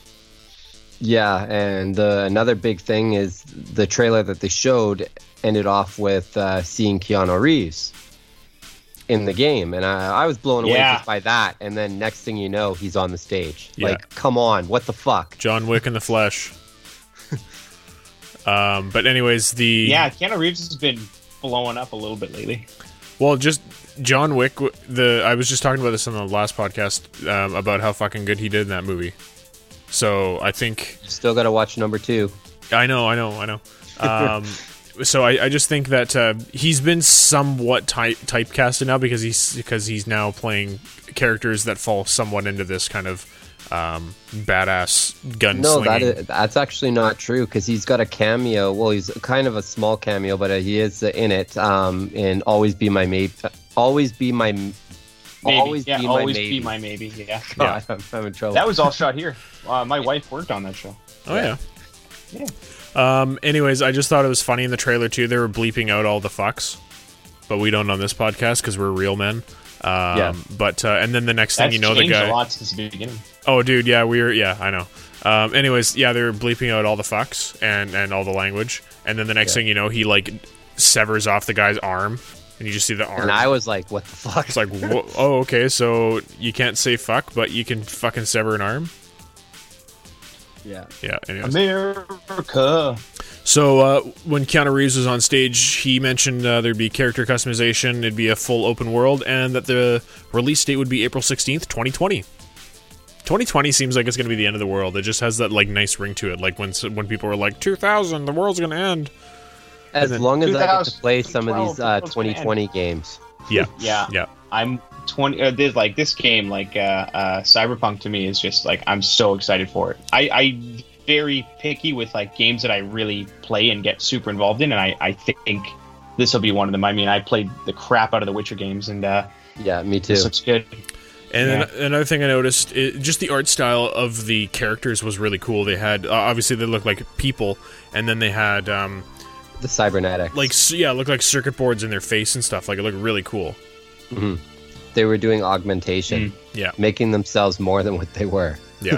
Yeah, and uh, another big thing is the trailer that they showed ended off with uh, seeing Keanu Reeves in the game, and I, I was blown away Yeah. just by that. And then next thing you know, he's on the stage. Yeah. Like, come on, what the fuck? John Wick in the flesh. um, but anyways, the... Yeah, Keanu Reeves has been blowing up a little bit lately. Well, just John Wick. The I was just talking about this on the last podcast um, about how fucking good he did in that movie. So I think Still got to watch number two. I know, I know, I know. Um, so I, I just think that uh, he's been somewhat type typecasted now because he's because he's now playing characters that fall somewhat into this kind of um, badass gunslinging. No, that is, that's actually not true because he's got a cameo. Well, he's kind of a small cameo, but uh, he is uh, in it. Um, in Always Be My Maybe. Always Be My. Maybe. Always yeah, Be My always Maybe. be my maybe. Yeah. God, I'm having trouble. That was all shot here. Uh, my wife worked on that show. Oh yeah. Yeah. Um. Anyways, I just thought it was funny in the trailer too. They were bleeping out all the fucks, but we don't on this podcast because we're real men. Um, Yeah. But uh, and then the next thing That's you know, the changed guy. a lot since the beginning. Oh, dude, yeah, we were, yeah, I know. Um, anyways, yeah, they were bleeping out all the fucks and, and all the language, and then the next Yeah. thing you know, he like severs off the guy's arm, and you just see the arm. And I was like, what the fuck? It's like, whoa, oh, okay, so you can't say fuck, but you can fucking sever an arm. Yeah. Yeah. Anyways, America. So uh, when Keanu Reeves was on stage, he mentioned uh, there'd be character customization, it'd be a full open world, and that the release date would be April sixteenth, twenty twenty. twenty twenty seems like it's going to be the end of the world. It just has that like nice ring to it, like when when people were like, two thousand, the world's going to end. As then, long as I get to play some of these uh, twenty twenty games. Yeah. Yeah. Yeah. I'm twenty. Uh, this, like this game, like uh, uh, Cyberpunk, to me is just like I'm so excited for it. I, I very picky with like games that I really play and get super involved in, and I, I think this will be one of them. I mean, I played the crap out of the Witcher games, and uh, yeah, me too. This looks good. And yeah. then another thing I noticed, it, just the art style of the characters was really cool. They had uh, obviously they looked like people, and then they had um, the cybernetics, like yeah, looked like circuit boards in their face and stuff. Like it looked really cool. Mm-hmm. They were doing augmentation, mm, yeah, making themselves more than what they were. Yeah,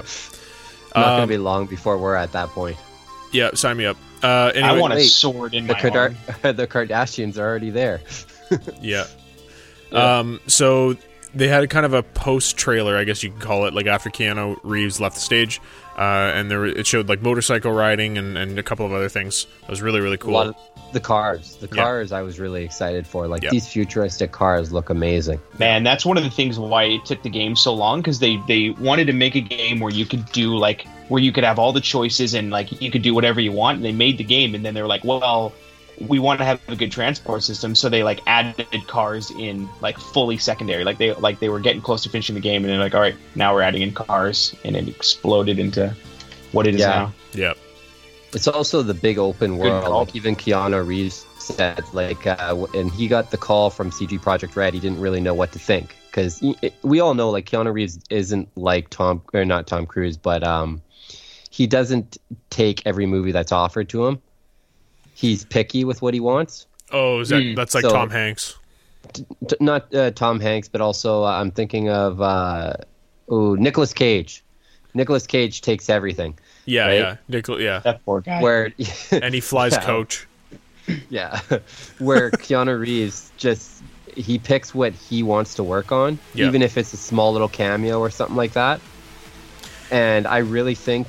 not um, gonna be long before we're at that point. Yeah, sign me up. Uh, anyway, I want a wait, sword in the my Kardar- arm. The Kardashians are already there. yeah. yeah. Um. So they had kind of a post trailer, I guess you could call it, like after Keanu Reeves left the stage, uh, and there it showed like motorcycle riding and, and a couple of other things. It was really really cool. A lot of the cars, the Yeah. cars, I was really excited for. Like Yeah. these futuristic cars look amazing. Man, that's one of the things why it took the game so long, because they they wanted to make a game where you could do like where you could have all the choices and like you could do whatever you want. And they made the game, and then they were like, well, we want to have a good transport system, so they like added cars in like fully secondary. Like they like they were getting close to finishing the game, and they're like, all right, now we're adding in cars, and it exploded into what it is Yeah. now. Yeah. It's also the big open world. call. Like even Keanu Reeves said, like, uh, and he got the call from C G Projekt Red. He didn't really know what to think, because we all know like Keanu Reeves isn't like Tom or not Tom Cruise, but um, he doesn't take every movie that's offered to him. He's picky with what he wants. Oh, is that Mm. that's like So- Tom Hanks? T- not uh, Tom Hanks, but also uh, I'm thinking of uh, oh Nicolas Cage. Nicolas Cage takes everything. Yeah, Right? yeah, Nicol- yeah. That poor guy. Where And he flies Yeah. coach. yeah, where Keanu Reeves just he picks what he wants to work on, Yeah. even if it's a small little cameo or something like that. And I really think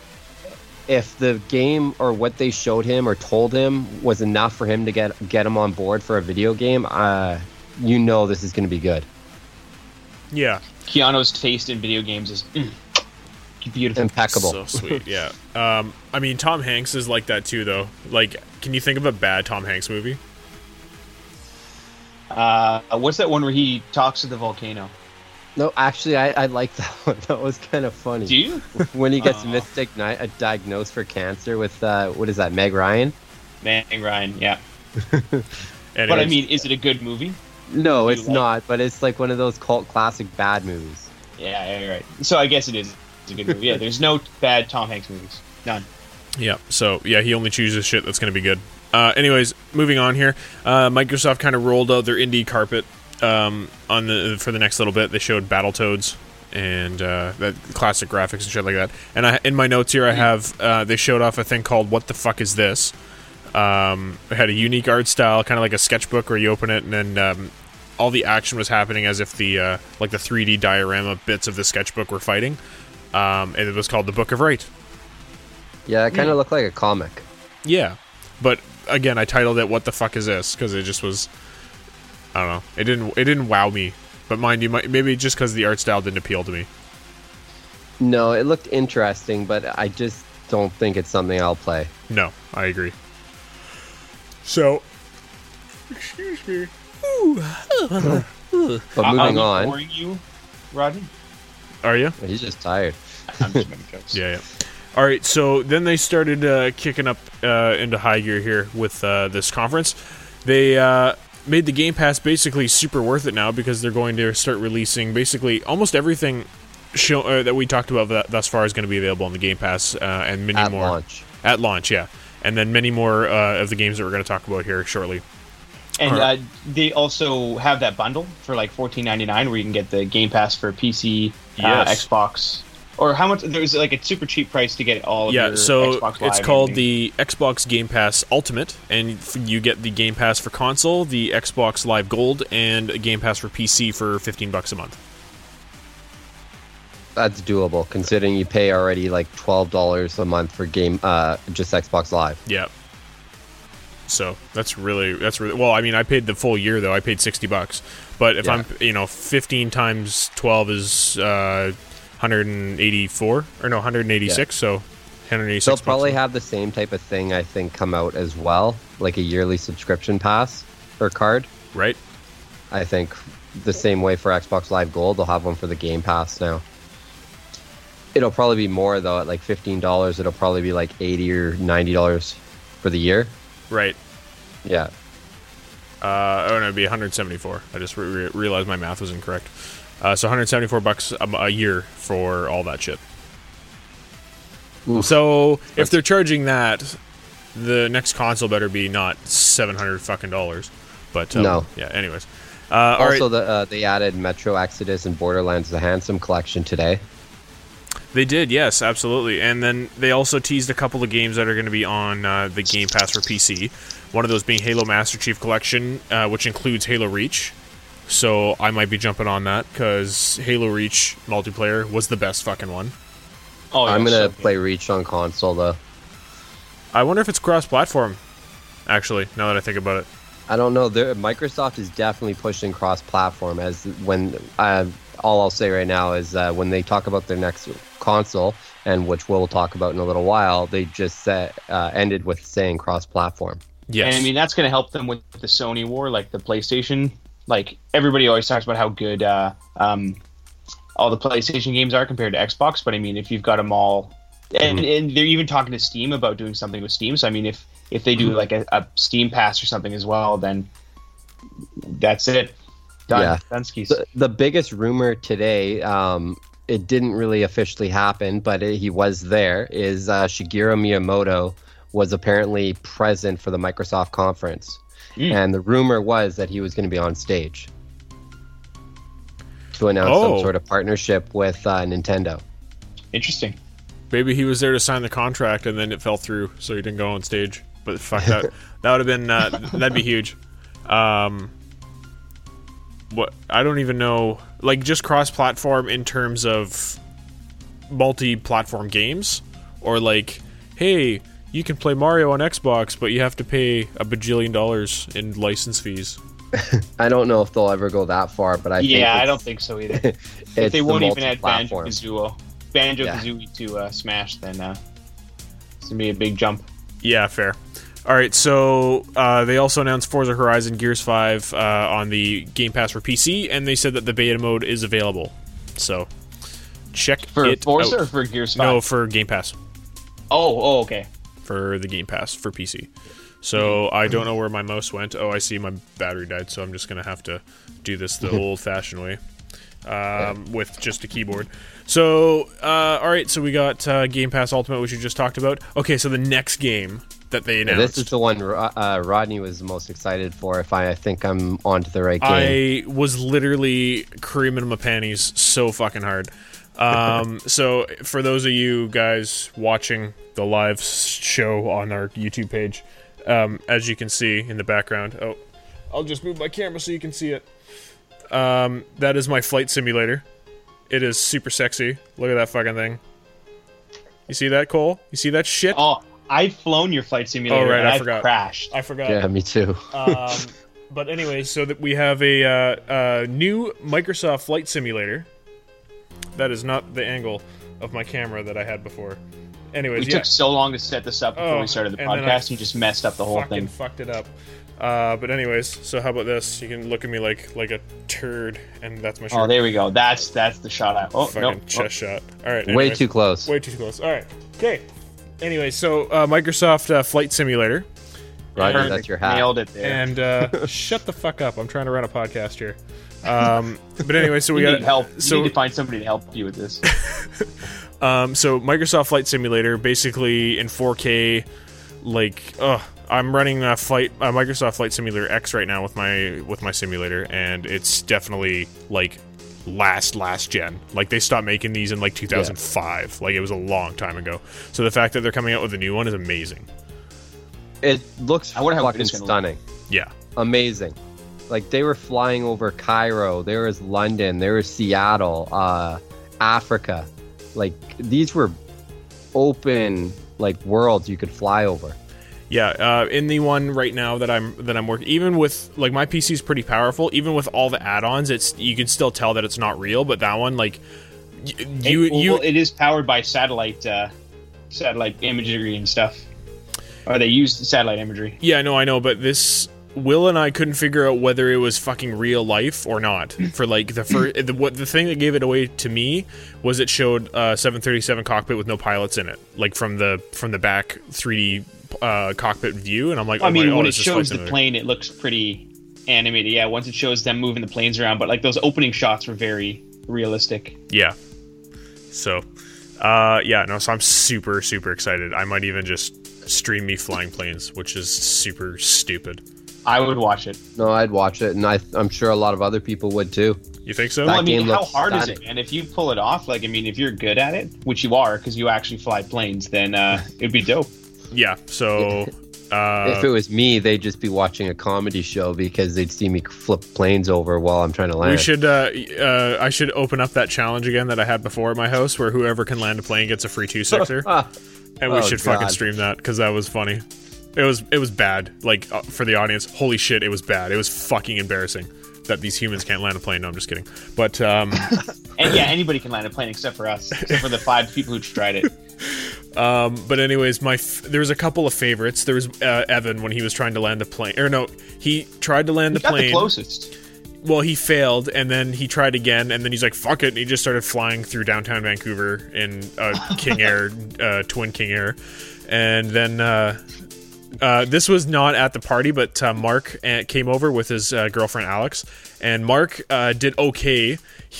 if the game or what they showed him or told him was enough for him to get get him on board for a video game, uh, you know this is going to be good. Yeah, Keanu's taste in video games is mm, beautiful. Impeccable. so sweet. Yeah. Um, I mean, Tom Hanks is like that too, though. Like, can you think of a bad Tom Hanks movie? Uh, what's that one where he talks to the volcano? No, actually, I, I like that one. That was kind of funny. Do you? When he gets Oh. misdiagnosed uh, diagnosed for cancer with, uh, what is that, Meg Ryan? Man, Ryan, yeah. Anyways, But I mean, is it a good movie? No, You it's like- not, but it's like one of those cult classic bad movies. Yeah, yeah, you're right. So I guess it is it's a good movie. Yeah, there's no bad Tom Hanks movies. None. yeah. So yeah, he only chooses shit that's going to be good. Uh, anyways, moving on here. Uh, Microsoft kind of rolled out their indie carpet um, on the for the next little bit. They showed Battletoads and uh, that classic graphics and shit like that. And I, in my notes here, I have uh, they showed off a thing called "What the fuck is this?" Um, it had a unique art style, kind of like a sketchbook where you open it and then um, all the action was happening as if the uh, like the three D diorama bits of the sketchbook were fighting. Um, and it was called the Book of Right. Yeah, it kind of looked like a comic. Yeah, but again, I titled it "What the fuck is this?" because it just was. I don't know. It didn't. It didn't wow me. But mind you, might, maybe just because the art style didn't appeal to me. No, it looked interesting, but I just don't think it's something I'll play. No, I agree. So, excuse me. But Are- moving are on, we boring you, Rodney? Are you? he's just tired. I'm just making jokes. Yeah, yeah. All right. So then they started uh, kicking up uh, into high gear here with uh, this conference. They uh, made the Game Pass basically super worth it now because they're going to start releasing basically almost everything show, uh, that we talked about that thus far is going to be available on the Game Pass uh, and many At more launch. at launch. Yeah, and then many more uh, of the games that we're going to talk about here shortly. And Alright. uh, they also have that bundle for like fourteen ninety-nine where you can get the Game Pass for P C, uh, Yes. Xbox, or how much? There's like a super cheap price to get all of Yeah, your so Xbox Live it's and called everything. the Xbox Game Pass Ultimate, and f- you get the Game Pass for console, the Xbox Live Gold, and a Game Pass for P C for fifteen bucks a month. That's doable, considering you pay already like twelve dollars a month for game, uh, just Xbox Live. Yeah, So that's really that's really well. I mean, I paid the full year though. I paid sixty bucks. But if Yeah. I'm, you know, fifteen times twelve is uh, one hundred eighty-four or no, one hundred eighty-six. So one hundred eighty-six. They'll bucks. probably have the same type of thing, I think, come out as well, like a yearly subscription pass or card. right. I think the same way for Xbox Live Gold, they'll have one for the Game Pass now. It'll probably be more though. At like fifteen dollars, it'll probably be like eighty or ninety dollars for the year. Right. Yeah. Uh, oh no, it'd be one hundred seventy-four. I just re- re- realized my math was incorrect. Uh, so one hundred seventy-four bucks a, a year for all that shit. Oof. So if they're charging that, the next console better be not seven hundred fucking dollars. But um, No. yeah. Anyways, uh, all right. Also, the, uh, they added Metro Exodus and Borderlands: The Handsome Collection today. They did, yes, absolutely. And then they also teased a couple of games that are going to be on uh, the Game Pass for P C. One of those being Halo Master Chief Collection, uh, which includes Halo Reach. So I might be jumping on that because Halo Reach multiplayer was the best fucking one. Oh, yeah, I'm gonna so good. play Reach on console though. I wonder if it's cross-platform, actually, now that I think about it. I don't know. There, Microsoft is definitely pushing cross-platform. As when uh, all I'll say right now is uh, when they talk about their next console, and which we'll talk about in a little while, they just said, uh, ended with saying cross-platform. Yes. And I mean, that's going to help them with the Sony war, like the PlayStation. Like, everybody always talks about how good uh, um, all the PlayStation games are compared to Xbox. But I mean, if you've got them all, and, and they're even talking to Steam about doing something with Steam. So I mean, if if they do like a, a Steam Pass or something as well, then that's it. Done. Yeah. Done skis. The, the biggest rumor today, um, it didn't really officially happen, but it, he was there, is uh, Shigeru Miyamoto was apparently present for the Microsoft conference. Mm. And the rumor was that he was going to be on stage to announce Oh. some sort of partnership with uh, Nintendo. Interesting. Maybe he was there to sign the contract and then it fell through, so he didn't go on stage. But fuck that. That would have been, uh, that'd be huge. Um, what I don't even know, like just cross-platform in terms of multi-platform games, or like, hey, you can play Mario on Xbox, but you have to pay a bajillion dollars in license fees. I don't know if they'll ever go that far, but I think yeah, I it's- don't think so either. it's If they the won't even add Banjo multi-platform. Kazooie, Banjo Yeah. Kazooie to uh, Smash, then uh, it's gonna be a big jump. Yeah, fair. All right, so uh, they also announced Forza Horizon Gears five uh, on the Game Pass for P C, and they said that the beta mode is available. So check For it Forza out. or for Gears five? No, for Game Pass. Oh, oh, okay. For the Game Pass for P C. So I don't know where my mouse went. Oh, I see my battery died, so I'm just going to have to do this the old-fashioned way um, with just a keyboard. So, uh, all right, so we got uh, Game Pass Ultimate, which you just talked about. Okay, so the next game that they Yeah, announced. this is the one uh, Rodney was the most excited for, if I, I think I'm onto the right game. I was literally creaming my panties so fucking hard. Um, so for those of you guys watching the live show on our YouTube page, um, as you can see in the background, oh, I'll just move my camera so you can see it. Um, that is my flight simulator. It is super sexy. Look at that fucking thing. You see that, Cole? You see that shit? Oh, I've flown your flight simulator. Oh, right, and I I've forgot. crashed. I forgot. Yeah, me too. um, but anyway, so that we have a uh, uh, new Microsoft Flight Simulator. That is not the angle of my camera that I had before. Anyways, We yeah, took so long to set this up before Oh, we started the and then I podcast. You just messed up the whole fucking thing. fucked it up. Uh, but anyways, so how about this? You can look at me like like a turd, and that's my shirt. Oh, there we go. That's that's the shot. I, oh, fucking no. chest shot. All right, Way anyways. too close. way too close. All right, okay. Anyway, so uh, Microsoft uh, Flight Simulator. Rodney, Perfect. that's your hat. Nailed it there. And uh, shut the fuck up! I'm trying to run a podcast here. Um, but anyway, so we you got need help. You So need to find somebody to help you with this. um, so Microsoft Flight Simulator, basically in four K, like, uh, I'm running a flight, a Microsoft Flight Simulator X right now with my with my simulator, and it's definitely like last last gen. Like they stopped making these in like two thousand five. Like it was a long time ago. So the fact that they're coming out with a new one is amazing. It looks I wonder how good fucking it's gonna look. stunning. Yeah. Amazing. Like they were flying over Cairo, there was London, there was Seattle, uh, Africa. Like these were open like worlds you could fly over. Yeah, uh, in the one right now that I'm that I'm working, even with like my P C is pretty powerful. Even with all the add-ons, it's you can still tell that it's not real. But that one, like y- you it, well, you, it is powered by satellite uh, satellite imagery and stuff. Or they use satellite imagery. yeah, no, I know, but this. Will and I couldn't figure out whether it was fucking real life or not. For like the first, the, what the thing that gave it away to me was it showed a seven thirty-seven cockpit with no pilots in it, like from the from the back three D uh, cockpit view, and I'm like, oh I mean, my, when oh, it shows the plane, it looks pretty animated. Yeah, once it shows them moving the planes around, but like those opening shots were very realistic. Yeah. So, uh, yeah, no, so I'm super super excited. I might even just stream me flying planes, which is super stupid. I would watch it. No, I'd watch it, and I, I'm sure a lot of other people would too. You think so? Well, I That mean, game how looks hard is stunning. it? And if you pull it off, like, I mean, if you're good at it, which you are, because you actually fly planes, then uh, it'd be dope. Yeah. So, uh, If it was me, they'd just be watching a comedy show because they'd see me flip planes over while I'm trying to land. we should. Uh, uh, I should open up that challenge again that I had before at my house, where whoever can land a plane gets a free two sixer, Ah, and we oh, should fucking God. stream that because that was funny. It was it was bad. Like uh, for the audience, holy shit, it was bad. It was fucking embarrassing that these humans can't land a plane. No, I'm just kidding. But um, And yeah, anybody can land a plane except for us, except for the five people who tried it. um, but anyways, my f- there was a couple of favorites. There was uh, Evan when he was trying to land the plane, or no, he tried to land You the got the plane. closest. Well, he failed, and then he tried again, and then he's like, fuck it, and he just started flying through downtown Vancouver in uh, King Air, uh, Twin King Air. And then, uh, uh, this was not at the party, but uh, Mark uh, came over with his uh, girlfriend Alex, and Mark uh, did okay.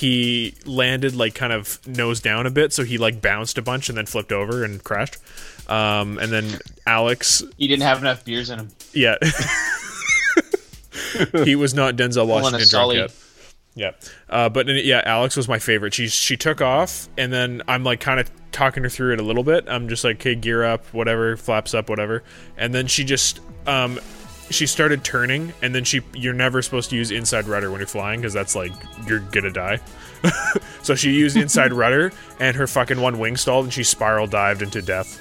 He landed, like, kind of nose down a bit, so he, like, bounced a bunch and then flipped over and crashed. Um, and then Alex, He didn't have enough beers in him. yeah. He was not Denzel Pulling a Washington drunk Sully. yet. Yeah, uh, but uh, yeah, Alex was my favorite. She she took off, and then I'm like kind of talking her through it a little bit. I'm just like, okay, gear up, whatever, flaps up, whatever. And then she just um, she started turning, and then she you're never supposed to use inside rudder when you're flying because that's like you're gonna die. So she used inside rudder, and her fucking one wing stalled, and she spiral dived into death.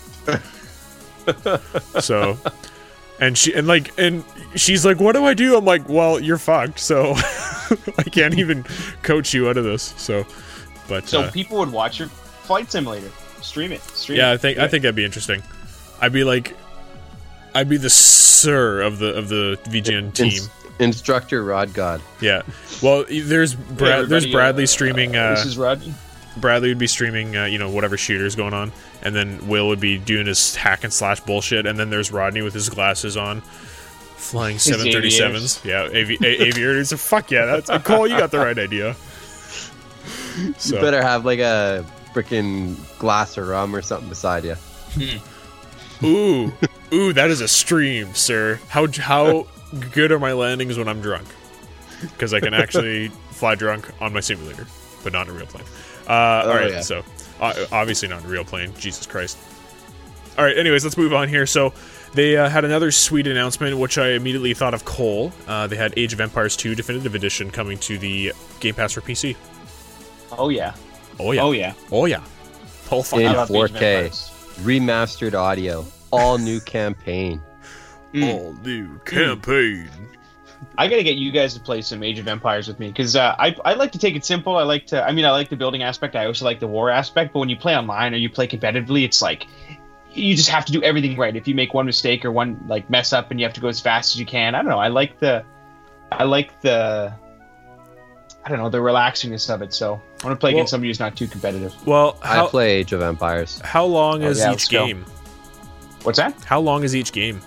So. And she and like and she's like, what do I do? I'm like, well, you're fucked. So I can't even coach you out of this. So, but So uh, people would watch your flight simulator. Stream it. Stream yeah, it. I think Do I it. think that'd be interesting. I'd be like, I'd be the sir of the of the V G N team. Ins- Instructor Rod God. Yeah. Well, there's Brad, Hey, there's everybody, Bradley uh, streaming. uh, Uh, this is Rodney. Bradley would be streaming, uh, you know, whatever shooter's going on, and then Will would be doing his hack and slash bullshit, and then there's Rodney with his glasses on, flying seven thirty-sevens. Yeah, avi- a- aviators. Fuck yeah, that's Cole. You got the right idea. So, You better have like a freaking glass of rum or something beside you. ooh, ooh, that is a stream, sir. How how good are my landings when I'm drunk? Because I can actually fly drunk on my simulator, but not in a real plane. Uh, all right, yeah. so uh, obviously not in a real plane. Jesus Christ. All right, anyways, let's move on here. So they uh, had another sweet announcement, which I immediately thought of Cole. Uh, they had Age of Empires two Definitive Edition coming to the Game Pass for P C. Oh yeah. Oh yeah. Oh yeah. Oh yeah. Pull fuck In I yeah. love four Age of K, Empires. remastered audio, all new campaign. Mm. All new campaign. I gotta get you guys to play some Age of Empires with me because uh, I I like to take it simple. I like to. I mean, I like the building aspect. I also like the war aspect. But when you play online or you play competitively, it's like you just have to do everything right. If you make one mistake or one like mess up, and you have to go as fast as you can. I don't know. I like the. I like the. I don't know the relaxingness of it. So I want to play Well- against somebody who's not too competitive. Well, how I play Age of Empires. how long Oh, is yeah, each let's go. game? What's that? How long is each game?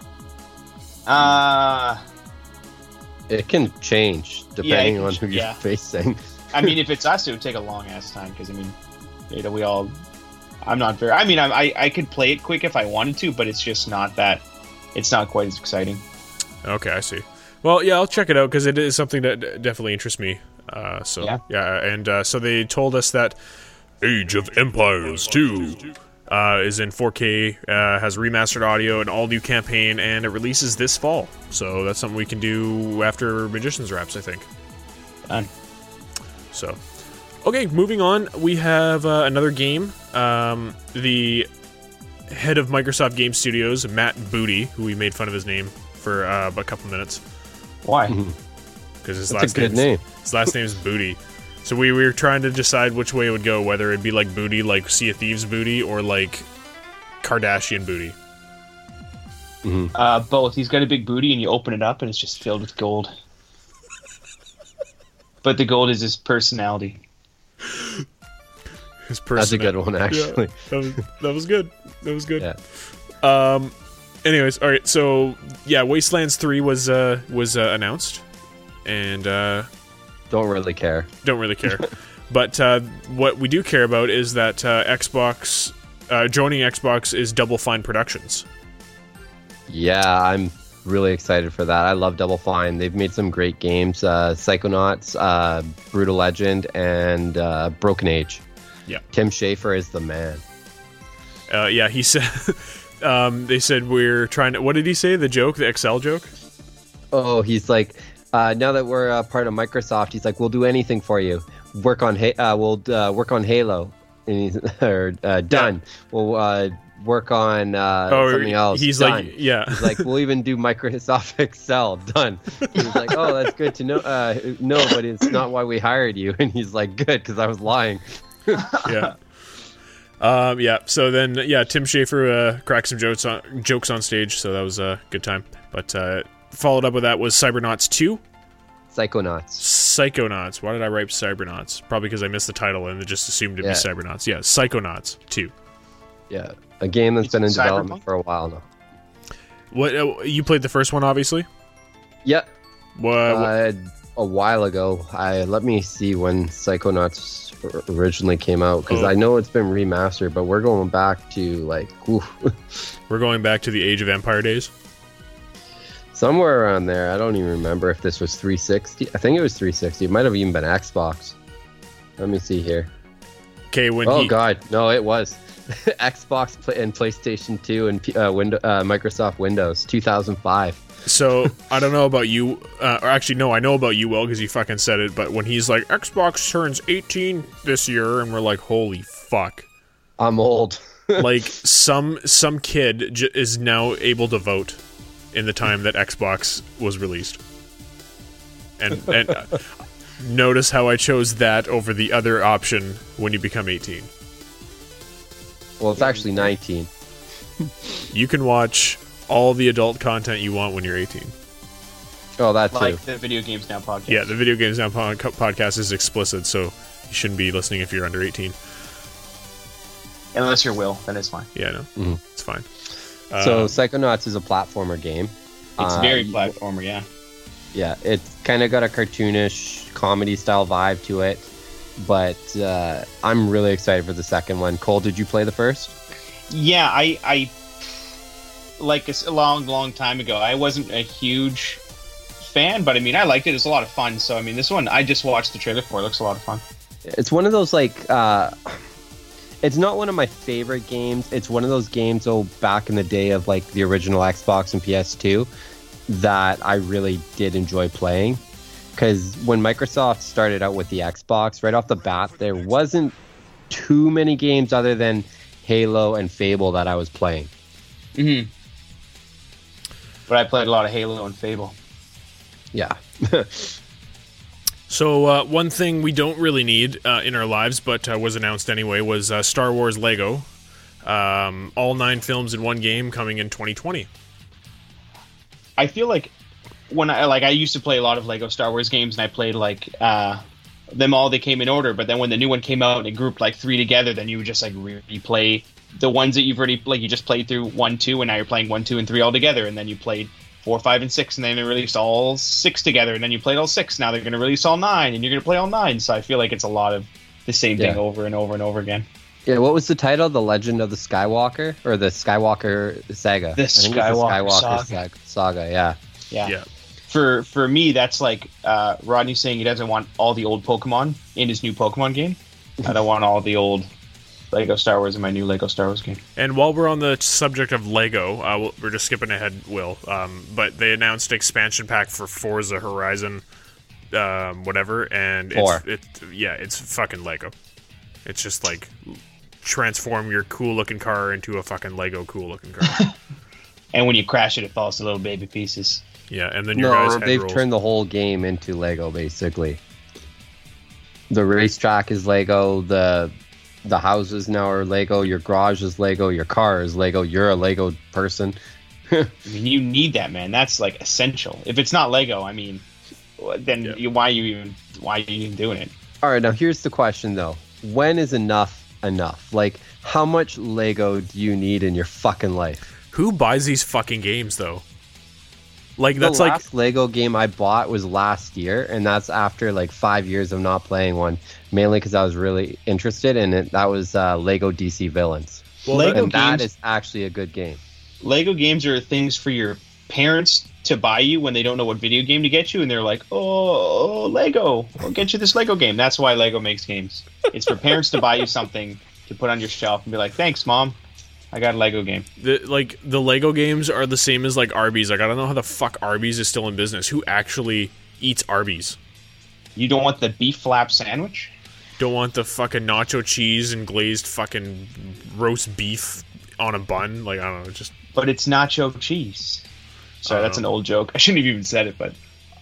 Uh It can change depending can on ch- who you're yeah. facing. I mean, if it's us, it would take a long ass time because I mean, you know, we all. I'm not very. I mean, I, I I could play it quick if I wanted to, but it's just not that. It's not quite as exciting. Okay, I see. Well, yeah, I'll check it out because it is something that d- definitely interests me. Uh, so yeah, Yeah. and uh, so they told us that Age of Empires two uh, is in four K, uh, has remastered audio, an all new campaign, and it releases this fall. So that's something we can do after Magician's Wraps, I think. Done. So, okay, moving on, we have uh, another game. Um, the head of Microsoft Game Studios, Matt Booty, who we made fun of his name for uh, a couple minutes. Why? Because his That's last a good name's- name. His last name is Booty. So we, we were trying to decide which way it would go, whether it'd be like Booty, like Sea of Thieves Booty, or like Kardashian Booty. Uh, both. He's got a big booty, and you open it up, and it's just filled with gold. But the gold is his personality. His person. That's a good one, actually. Yeah, that was that was good. That was good. Yeah. Um. Anyways, all right. So yeah, Wastelands three was uh was uh, announced, and uh, Don't really care. don't really care. But uh, what we do care about is that uh, Xbox uh, joining Xbox is Double Fine Productions. Yeah, I'm really excited for that. I love Double Fine. They've made some great games. Uh, Psychonauts, uh, Brutal Legend, and uh, Broken Age. Yeah. Tim Schafer is the man. Uh, yeah, he said. um, they said we're trying to. What did he say? The joke, the Excel joke. Oh, he's like, uh, now that we're uh, part of Microsoft, he's like, we'll do anything for you. Work on, ha- uh, we'll uh, work on Halo, and he's or uh, done. We'll uh, work on uh, Oh, something else. he's done. like, yeah. He's like, we'll even do Microsoft Excel. Done. He's like, oh, that's good to know. Uh, no, but it's not why we hired you. And he's like, good, because I was lying. yeah. Um, yeah. So then, yeah, Tim Schafer uh, cracked some jokes on jokes on stage, so that was a good time. But uh, followed up with that was Cybernauts two. Psychonauts. Psychonauts. Why did I write Cybernauts? Probably because I missed the title and it just assumed to Yeah. be Cybernauts. Yeah, Psychonauts two. Yeah, a game that's It's been in Cyberpunk? development for a while now. What uh, you played the first one, obviously. Yeah, What, uh, a while ago. I let me see when Psychonauts or- originally came out, because Oh. I know it's been remastered, but we're going back to like oof, we're going back to the Age of Empire days. somewhere around there. I don't even remember if this was three sixty. I think it was three sixty. It might have even been Xbox. Let me see here. Okay, when Oh he god, no, it was Xbox pla- and PlayStation two and P- uh, Window, uh, Microsoft Windows two thousand five. So I don't know about you, uh, or actually no, I know about you, Will, because you fucking said it. But when he's like, Xbox turns eighteen this year, and we're like, holy fuck! I'm old. Like some some kid j- is now able to vote in the time that Xbox was released, and and uh, notice how I chose that over the other option when you become eighteen. Well, it's actually nineteen. You can watch all the adult content you want when you're eighteen. Oh, that too. Like the Video Games Now podcast. Yeah, the Video Games Now pod- podcast is explicit, so you shouldn't be listening if you're under eighteen. Unless you're Will, then it's fine. Yeah, no, Mhm. it's fine. So Uh, Psychonauts is a platformer game. It's Uh, very platformer, yeah. Yeah, it's kind of got a cartoonish comedy style vibe to it, but uh, I'm really excited for the second one. Cole, did you play the first? Yeah, I, I like a, s- a long, long time ago. I wasn't a huge fan, but I mean, I liked it. It's a lot of fun. So I mean, this one I just watched the trailer for. It looks a lot of fun. It's one of those like, uh, it's not one of my favorite games. It's one of those games, oh, back in the day of like the original Xbox and P S two, that I really did enjoy playing. Because when Microsoft started out with the Xbox, right off the bat, there wasn't too many games other than Halo and Fable that I was playing. Mm-hmm. But I played a lot of Halo and Fable. Yeah. So uh, one thing we don't really need uh, in our lives, but uh, was announced anyway, was uh, Star Wars Lego. Um, all nine films in one game coming in twenty twenty. I feel like when I like I used to play a lot of Lego Star Wars games, and I played like uh, them all. They came in order, but then when the new one came out and it grouped like three together, then you would just like replay the ones that you've already like you just played through one, two, and now you're playing one, two, and three all together, and then you played four, five, and six, and then they released all six together, and then you played all six. Now they're going to release all nine, and you're going to play all nine. So I feel like it's a lot of the same thing Yeah. over and over and over again. Yeah, what was the title? The Legend of the Skywalker? Or the Skywalker Saga? The I think it's Skywalker Skywalker Saga. Sag- Saga, yeah. Yeah. Yeah. For for me, that's like uh, Rodney saying he doesn't want all the old Pokemon in his new Pokemon game. I don't want all the old Lego Star Wars in my new Lego Star Wars game. And while we're on the subject of Lego, uh, we'll- we're just skipping ahead, Will. Um, but they announced expansion pack for Forza Horizon, um, whatever, and Four. it's it, yeah, it's fucking Lego. It's just like transform your cool looking car into a fucking Lego cool looking car. And when you crash it, it falls to little baby pieces. Yeah, and then your guys' No, head they've rolls. turned the whole game into Lego, basically. The racetrack is Lego, the the houses now are Lego, your garage is Lego, your car is Lego, you're a Lego person. I mean, you need that, man. That's like essential. If it's not Lego, I mean, then Yeah. you, why are you even why are you even doing it? All right, now here's the question, though. When is enough enough? Like, how much Lego do you need in your fucking life? Who buys these fucking games though? Like The that's like last Lego game I bought was last year, and that's after like five years of not playing one, mainly because I was really interested in it. That was uh, Lego D C Villains. well, Lego that- And that games- is actually a good game. Lego games are things for your parents to buy you when they don't know what video game to get you, and they're like, "Oh, oh Lego, I'll get you this Lego game." That's why Lego makes games. It's for parents to buy you something to put on your shelf and be like, "Thanks, Mom, I got a Lego game." the, like the Lego games are the same as like Arby's. Like I don't know how the fuck Arby's is still in business. Who actually eats Arby's? You don't want the beef flap sandwich? Don't want the fucking nacho cheese and glazed fucking roast beef on a bun. Like I don't know, just But it's nacho cheese. Sorry, that's an old joke. I shouldn't have even said it, but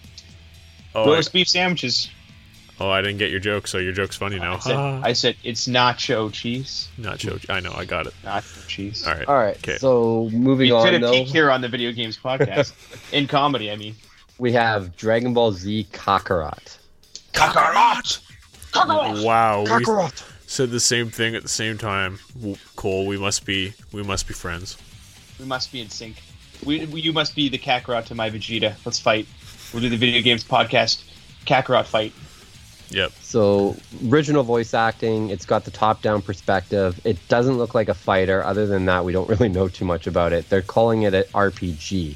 oh I, roast beef sandwiches. oh I didn't get your joke, so your joke's funny now. I said, Ah. I said it's nacho cheese, Nacho. I know, I got it. nacho cheese. All right. All right, Okay. so moving You could on, have though, peeked here on the Video Games Podcast. In comedy, I mean. we have Dragon Ball Z Kakarot. Kakarot! Wow. We said the same thing at the same time. W- Cole, we must be we must be friends. We must be in sync. We, we, you must be the Kakarot to my Vegeta. Let's fight. We'll do the Video Games Podcast Kakarot fight. Yep. So, original voice acting, it's got the top-down perspective. It doesn't look like a fighter. Other than that, we don't really know too much about it. They're calling it an R P G.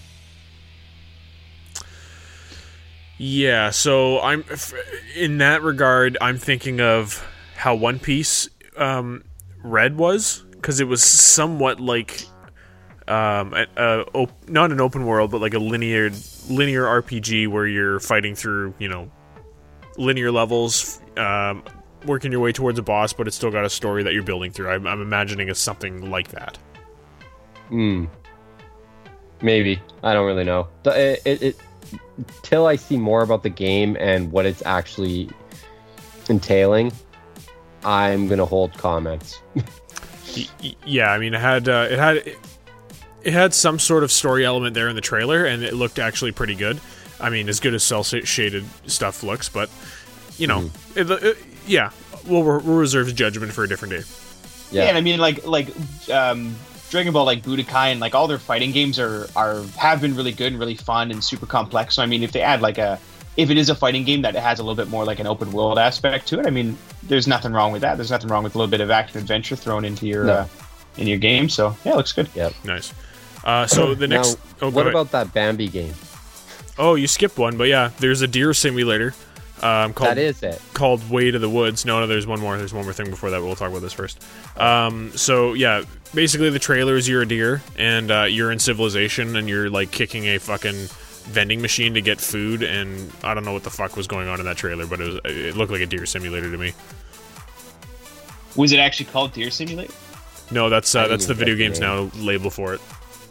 Yeah, so I'm f- in that regard. I'm thinking of how One Piece um, Red was, because it was somewhat like um, a, a op- not an open world, but like a linear linear R P G where you're fighting through, you know, linear levels, um, working your way towards a boss, but it's still got a story that you're building through. I'm, I'm imagining it's something like that. Hmm. Maybe. I don't really know. The- It, it, it, till I see more about the game and what it's actually entailing, I'm gonna hold comments. Y- y- yeah, I mean, it had uh, it had it had some sort of story element there in the trailer, and it looked actually pretty good. I mean, as good as cell shaded stuff looks, but you know, it, it, yeah, we'll, we'll reserve judgment for a different day. Yeah, Yeah. and I mean, like, like um, Dragon Ball, like Budokai, and like all their fighting games are are have been really good and really fun and super complex. So I mean, if they add like a, if it is a fighting game that has a little bit more like an open world aspect to it, I mean, there's nothing wrong with that. There's nothing wrong with a little bit of action adventure thrown into your No. uh, in your game. So yeah, it looks good. Yep. Nice. Uh, so the next, now, oh, go what ahead. about that Bambi game? Oh, you skipped one, but yeah, there's a deer simulator um, called That is it. called Way to the Woods. No, no, there's one more. There's one more thing before that. We'll talk about this first. Um, so yeah, basically the trailer is you're a deer and uh, you're in civilization and you're like kicking a fucking vending machine to get food, and I don't know what the fuck was going on in that trailer, but it, was, it looked like a deer simulator to me. Was it actually called Deer Simulator? No, that's I uh, didn't that's the even video get the games now label for it.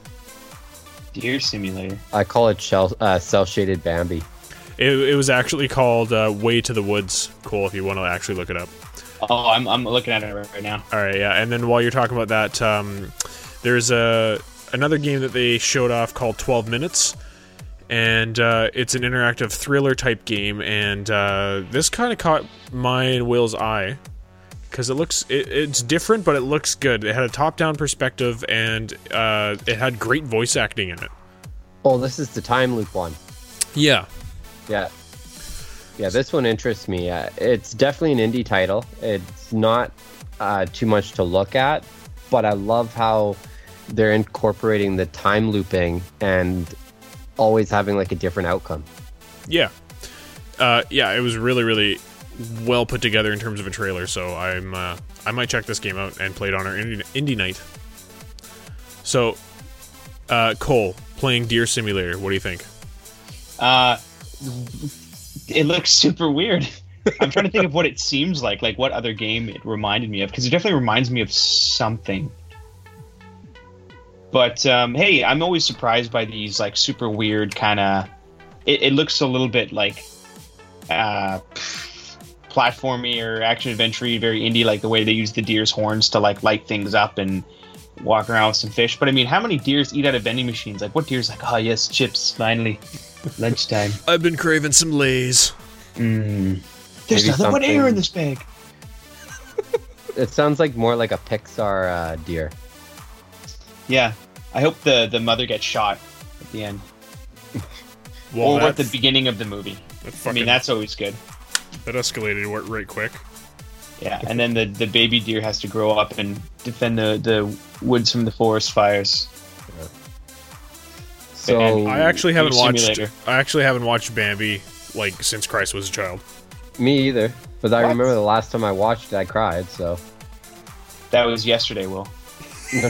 Deer Simulator. I call it shell, uh, cell-shaded Bambi. It, it was actually called uh, Way to the Woods. Cool, if you want to actually look it up. Oh, I'm I'm looking at it right now. All right, yeah. And then while you're talking about that, um, there's a another game that they showed off called twelve minutes, and uh, it's an interactive thriller type game. And uh, this kind of caught my and Will's eye because it looks it, it's different, but it looks good. It had a top-down perspective, and uh, it had great voice acting in it. Oh, this is the time loop one. Yeah, Yeah. Yeah, this one interests me. Uh, it's definitely an indie title. It's not uh, too much to look at, but I love how they're incorporating the time looping and always having like a different outcome. yeah, uh, yeah. It was really, really well put together in terms of a trailer. So I'm uh, I might check this game out and play it on our indie, indie night. So, uh, Cole playing Deer Simulator. What do you think? Uh, it looks super weird. I'm trying to think of what it seems like, like what other game it reminded me of, because it definitely reminds me of something. But um, hey, I'm always surprised by these like super weird kind of. It, it looks a little bit like uh, platformy or action adventure, very indie, like the way they use the deer's horns to like light things up and walk around with some fish. But I mean, how many deers eat out of vending machines? Like, what deer's like, oh yes, chips, finally, lunchtime. I've been craving some Lay's. Mm. There's Maybe nothing but something- air in this bag. It sounds like more like a Pixar uh, deer. Yeah, I hope the the mother gets shot at the end, Well, or that, at the beginning of the movie. that I fucking, mean, that's always good. that escalated right- right quick. Yeah, and then the, the baby deer has to grow up and defend the, the woods from the forest fires. So And I actually haven't Deer watched. Simulator. I actually haven't watched Bambi like since Christ was a child. me either. But I What? remember the last time I watched it, I cried. So That was yesterday, Will. Yeah,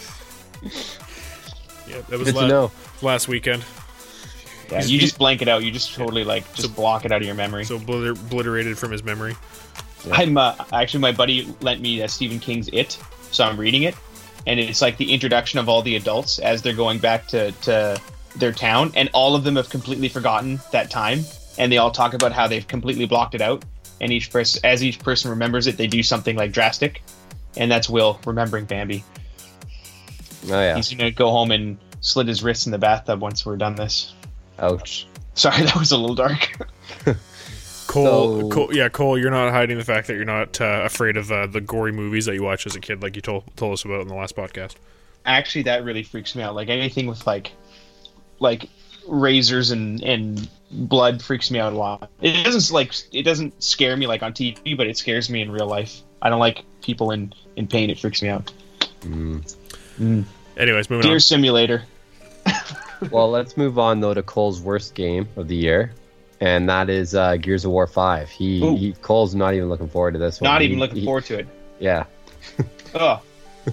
that was good la- to know. last weekend. Yeah, He's- you he- just blank it out. You just totally like just So- block it out of your memory. So obliter- obliterated from his memory. I'm uh, actually my buddy lent me uh, Stephen King's It, so I'm reading it, and it's like the introduction of all the adults as they're going back to to their town, and all of them have completely forgotten that time, and they all talk about how they've completely blocked it out, and each person, as each person remembers it, they do something like drastic, and that's Will remembering Bambi. Oh yeah. He's gonna go home and slit his wrists in the bathtub once we're done this. Ouch. Sorry, that was a little dark. Cole, So- Cole, yeah, Cole, you're not hiding the fact that you're not uh, afraid of uh, the gory movies that you watched as a kid, like you told told us about in the last podcast. Actually, that really freaks me out. Like anything with like like razors and and blood freaks me out a lot. It doesn't like it doesn't scare me like on T V, but it scares me in real life. I don't like people in in pain. It freaks me out. Anyways, moving Deer on. Simulator. Well, let's move on though to Cole's worst game of the year, and that is uh, Gears of War five. He, Ooh. he Cole's not even looking forward to this one. Not He- even looking he- forward to it. Yeah. Oh,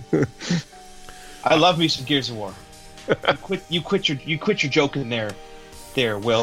I love me some Gears of War. You quit. You quit your. You quit your joking there, there, Will.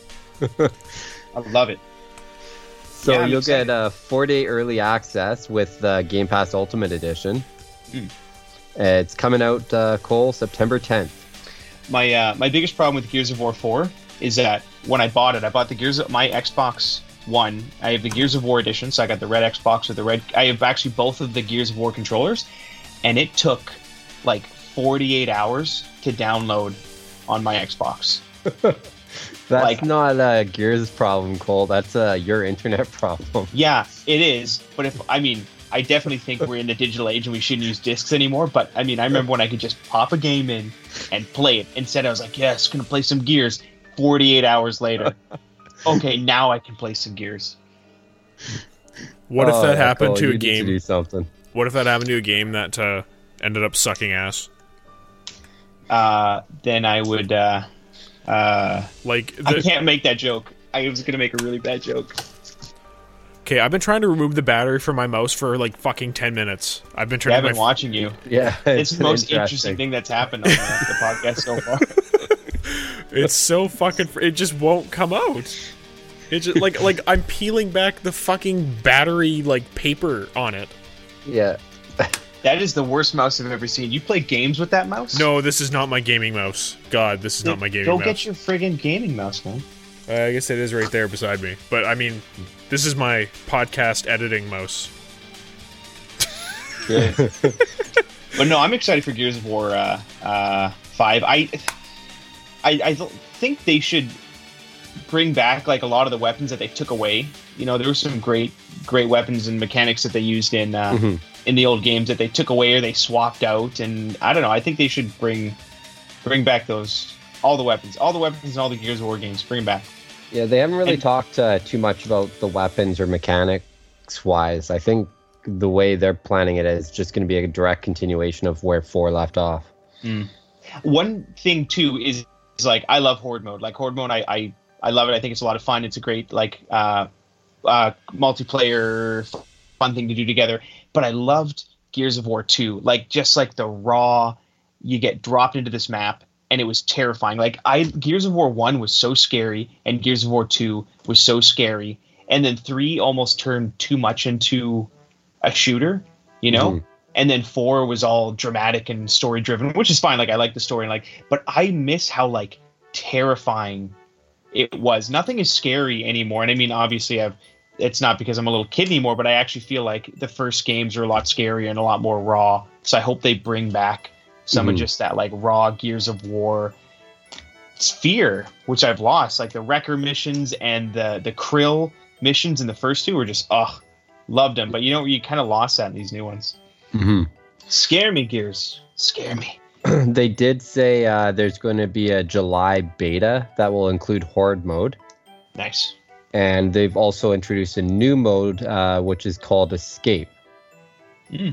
I love it. So Yeah, I'm you'll excited. get a four-day early access with the Game Pass Ultimate Edition. Mm. It's coming out, uh, Cole, September tenth. My uh, my biggest problem with Gears of War four is that when I bought it, I bought the Gears of my Xbox One. I have the Gears of War edition, so I got the red Xbox with the red. I have actually both of the Gears of War controllers, and it took like forty-eight hours to download on my Xbox. That's Like- not a Gears problem, Cole. That's uh, your internet problem. Yeah, it is. But if I mean, I definitely think we're in the digital age and we shouldn't use discs anymore. But I mean, I remember when I could just pop a game in and play it. Instead, I was like, yes, gonna play some Gears. forty-eight hours later, okay, now I can play some Gears. What if Oh, that yeah, happened Cole, to you a need game? do something. What if that happened to a game that uh, ended up sucking ass? Uh, then I would. Uh, uh, Like, I the, can't make that joke. I was gonna make a really bad joke. okay, I've been trying to remove the battery from my mouse for like fucking ten minutes. I've been I turning have been my watching you. Yeah, It's the most interesting. interesting thing that's happened on the, the podcast so far. It's so fucking. Fr- it just won't come out. It just like like I'm peeling back the fucking battery like paper on it. Yeah. That is the worst mouse I've ever seen. You play games with that mouse? No, this is not my gaming mouse. God, this is not my gaming Go mouse. get your friggin' gaming mouse, man. Uh, I guess it is right there beside me. But I mean, this is my podcast editing mouse. But no, I'm excited for Gears of War uh, uh, five. I, I, I don't think they should bring back like a lot of the weapons that they took away. You know, there were some great, great weapons and mechanics that they used in uh, Mhm. in the old games that they took away or they swapped out. And I don't know. I think they should bring bring back those all the weapons, all the weapons in all the Gears of War games. Bring 'em back. Yeah, they haven't really And- talked uh, too much about the weapons or mechanics wise. I think the way they're planning it is just going to be a direct continuation of where four left off. One thing too is, is like I love horde mode. Like horde mode, I, I I love it. I think it's a lot of fun. It's a great like uh, uh, multiplayer fun thing to do together. But I loved Gears of War two. Like just like the raw, you get dropped into this map and it was terrifying. Like I Gears of War one was so scary and Gears of War two was so scary. and then three almost turned too much into a shooter, you know. Mm-hmm. And then four was all dramatic and story driven, which is fine. Like I like the story, like, but I miss how like terrifying it was. Nothing is scary anymore, and I mean, obviously, I've. It's not because I'm a little kid anymore, but I actually feel like the first games are a lot scarier and a lot more raw. So I hope they bring back some mm-hmm. of just that like raw Gears of War fear, which I've lost. Like the Wrecker missions and the the Krill missions in the first two were just ugh, loved them. But you know, you kind of lost that in these new ones. Mm-hmm. Scare me, Gears. Scare me. They did say uh, there's going to be a July beta that will include Horde mode. Nice. And they've also introduced a new mode, uh, which is called Escape. Mm.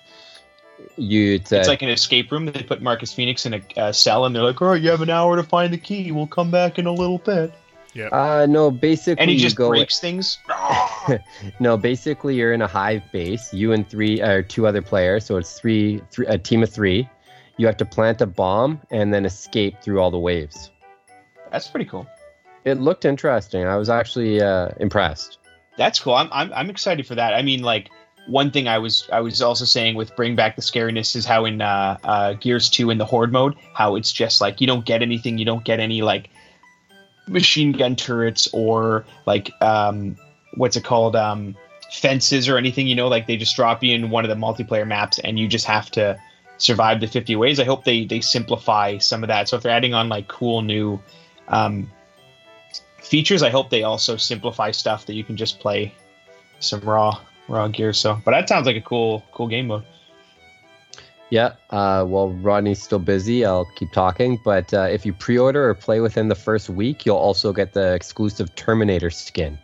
You, it's, it's uh, like an escape room. They put Marcus Phoenix in a uh, cell, and they're like, "All right, you have an hour to find the key. We'll come back in a little bit." Yeah. Uh, no, basically, and he just you go breaks things. No, basically, you're in a hive base. You and three or two other players, so it's three, three, a team of three. You have to plant a bomb and then escape through all the waves. That's pretty cool. It looked interesting. I was actually uh, impressed. That's cool. I'm, I'm I'm excited for that. I mean, like one thing I was I was also saying with bring back the scariness is how in uh, uh, Gears two in the Horde mode, how it's just like you don't get anything. You don't get any like machine gun turrets or like um what's it called um fences or anything, you know, like they just drop you in one of the multiplayer maps and you just have to survive the fifty ways. I hope they they simplify some of that. So if they're adding on like cool new um features, I hope they also simplify stuff that you can just play some raw raw gear. So but that sounds like a cool cool game mode. Yeah, uh, well, Rodney's still busy. I'll keep talking. But uh, if you pre-order or play within the first week, you'll also get the exclusive Terminator skin.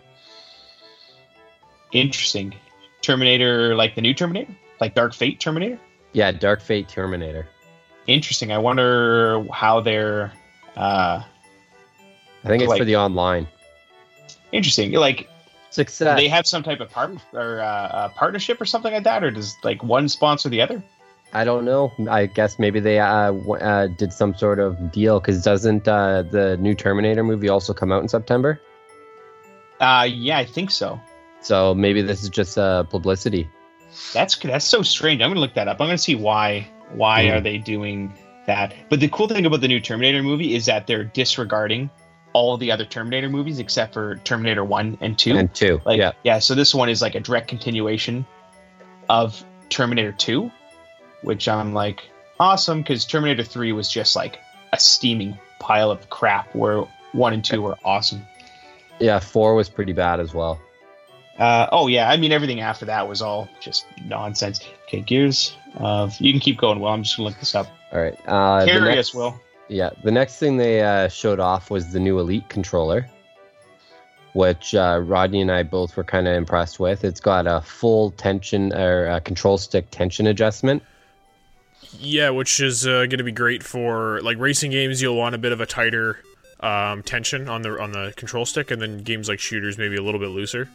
Interesting. Terminator, like the new Terminator? Like Dark Fate Terminator? Yeah, Dark Fate Terminator. Interesting. I wonder how they're... Uh, I think it's like, for the online. Interesting. Like, Success. Do they have some type of part or uh, uh, partnership or something like that? Or does like one sponsor the other? I don't know. I guess maybe they uh, w- uh, did some sort of deal, because doesn't uh, the new Terminator movie also come out in September? Uh, yeah, I think so. So maybe this is just uh, publicity. That's that's so strange. I'm gonna look that up. I'm gonna see why why mm. are they doing that. But the cool thing about the new Terminator movie is that they're disregarding all the other Terminator movies except for Terminator one and two. And two, like, yeah. Yeah, so this one is like a direct continuation of Terminator two. Which I'm like, awesome, because Terminator three was just like a steaming pile of crap, where one and two were awesome. Yeah, four was pretty bad as well. Uh, oh, yeah, I mean, everything after that was all just nonsense. Okay, Gears of... You can keep going, Will. I'm just going to look this up. All right. Uh, Curious, Will. Yeah, the next thing they uh, showed off was the new Elite controller, which uh, Rodney and I both were kind of impressed with. It's got a full tension, or uh, control stick tension adjustment. Yeah, which is uh, going to be great for like racing games. You'll want a bit of a tighter um, tension on the on the control stick, and then games like shooters maybe a little bit looser.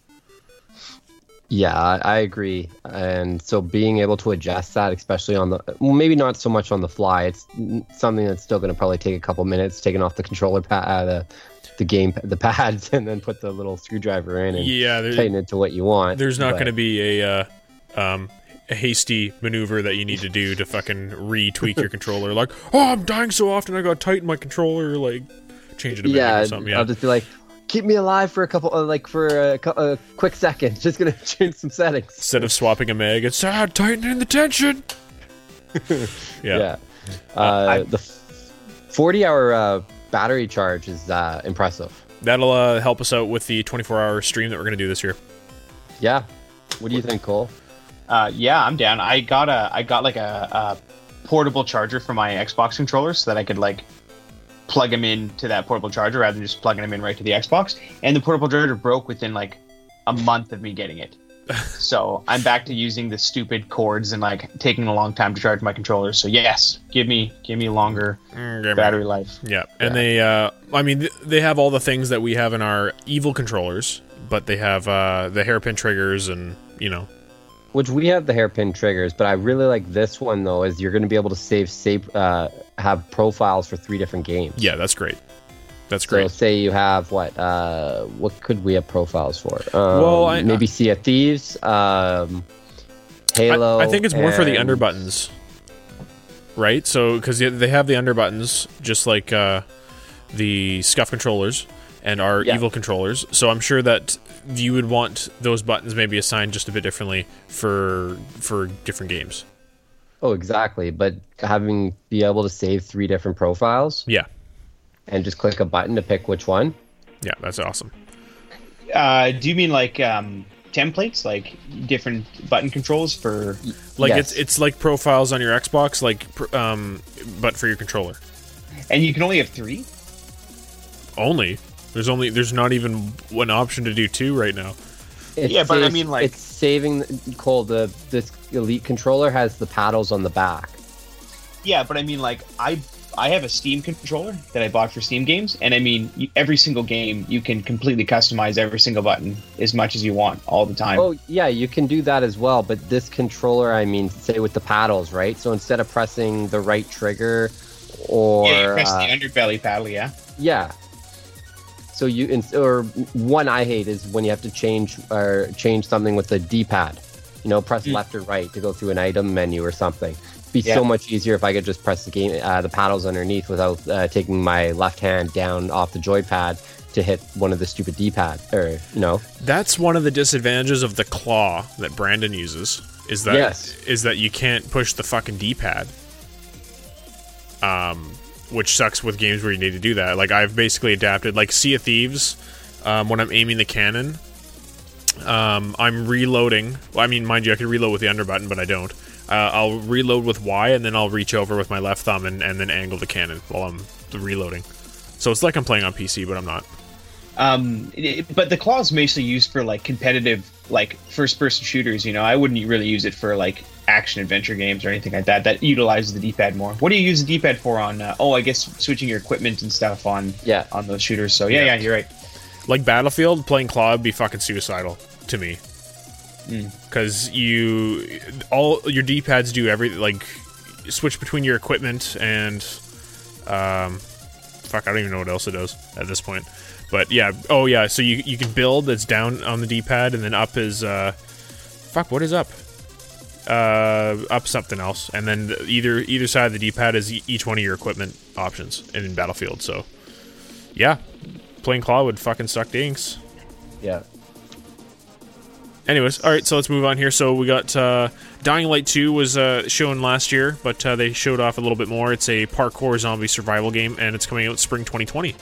Yeah, I, I agree. And so being able to adjust that, especially on the well, maybe not so much on the fly. It's something that's still going to probably take a couple minutes, taking off the controller pad, uh, the the game the pads, and then put the little screwdriver in and yeah, tighten it to what you want. There's not going to be a. Uh, um, a hasty maneuver that you need to do to fucking retweak your controller. Like, oh, I'm dying so often, I gotta tighten my controller, like, change it a bit yeah, or something. Yeah, I'll just be like, keep me alive for a couple, uh, like, for a, a quick second. Just gonna change some settings. Instead of swapping a mag, it's, ah, tightening the tension. yeah. Yeah. Uh, uh, I, the forty-hour uh, battery charge is uh, impressive. That'll uh, help us out with the twenty-four hour stream that we're gonna do this year. Yeah. What do you think, Cole? Uh, yeah, I'm down. I got a, I got like a, a portable charger for my Xbox controller so that I could like plug them into that portable charger rather than just plugging them in right to the Xbox. And the portable charger broke within like a month of me getting it. So I'm back to using the stupid cords and like taking a long time to charge my controller. So yes, give me, give me longer mm, battery life. Yeah, and yeah. they, uh, I mean, th- they have all the things that we have in our evil controllers, but they have uh, the hairpin triggers and you know. Which we have the hairpin triggers, but I really like this one though. Is you're going to be able to save, save, uh, have profiles for three different games. Yeah, that's great. That's great. So say you have what? Uh, what could we have profiles for? Um, Well, I- maybe Sea of Thieves, um, Halo. I, I think it's more for the and- underbuttons, right? So because they have the underbuttons, just like uh, the Scuff controllers and our Yeah. Evil controllers. So I'm sure that you would want those buttons maybe assigned just a bit differently for for different games. Oh, exactly. But having be able to save three different profiles Yeah, and just click a button to pick which one. yeah, that's awesome. Uh, do you mean like um, templates, like different button controls for? Like Yes. it's it's like profiles on your Xbox, like pr- um, but for your controller And you can only have three. only. There's only there's not even one option to do two right now. It Yeah, but I saves- mean, like- it's saving Cole. The this Elite controller has the paddles on the back. Yeah, but I mean, like I I have a Steam controller that I bought for Steam games, and I mean, you, every single game you can completely customize every single button as much as you want all the time. Oh yeah, you can do that as well. But this controller, I mean, say with the paddles, right? So instead of pressing the right trigger, or yeah, you press uh, the underbelly paddle. Yeah. yeah. So you in, or one I hate is when you have to change or change something with the D-pad. You know, press Mm. left or right to go through an item menu or something. It'd be Yeah. so much easier if I could just press the game uh, the paddles underneath without uh, taking my left hand down off the joypad to hit one of the stupid D-pad or you know. That's one of the disadvantages of the claw that Brandon uses. Is that Yes. is that you can't push the fucking D-pad. Um, which sucks with games where you need to do that. Like I've basically adapted, like Sea of Thieves, um, when I'm aiming the cannon, um, I'm reloading. Well, I mean, mind you, I can reload with the under button, but I don't. Uh, I'll reload with Y, and then I'll reach over with my left thumb and, and then angle the cannon while I'm reloading. So it's like I'm playing on P C, but I'm not. Um, it, but the claw is mostly used for like competitive, like first-person shooters. You know, I wouldn't really use it for like action adventure games or anything like that. That utilizes the D-pad more. What do you use the D-pad for on? Uh, oh, I guess switching your equipment and stuff on. Yeah. On those shooters. So yeah, Yeah. yeah, you're right. Like Battlefield, playing claw would be fucking suicidal to me. Because you, all your D-pads do everything, like switch between your equipment and, um, fuck, I don't even know what else it does at this point. But yeah, oh yeah, so you you can build that's down on the D-pad, and then up is, uh, fuck, what is up? Uh, up something else, and then either either side of the D-pad is e- each one of your equipment options in Battlefield. So, yeah, playing claw would fucking suck dinks. Yeah. Anyways, all right, so let's move on here. So we got uh, Dying Light two was uh, shown last year, but uh, they showed off a little bit more. It's a parkour zombie survival game, and it's coming out spring twenty twenty.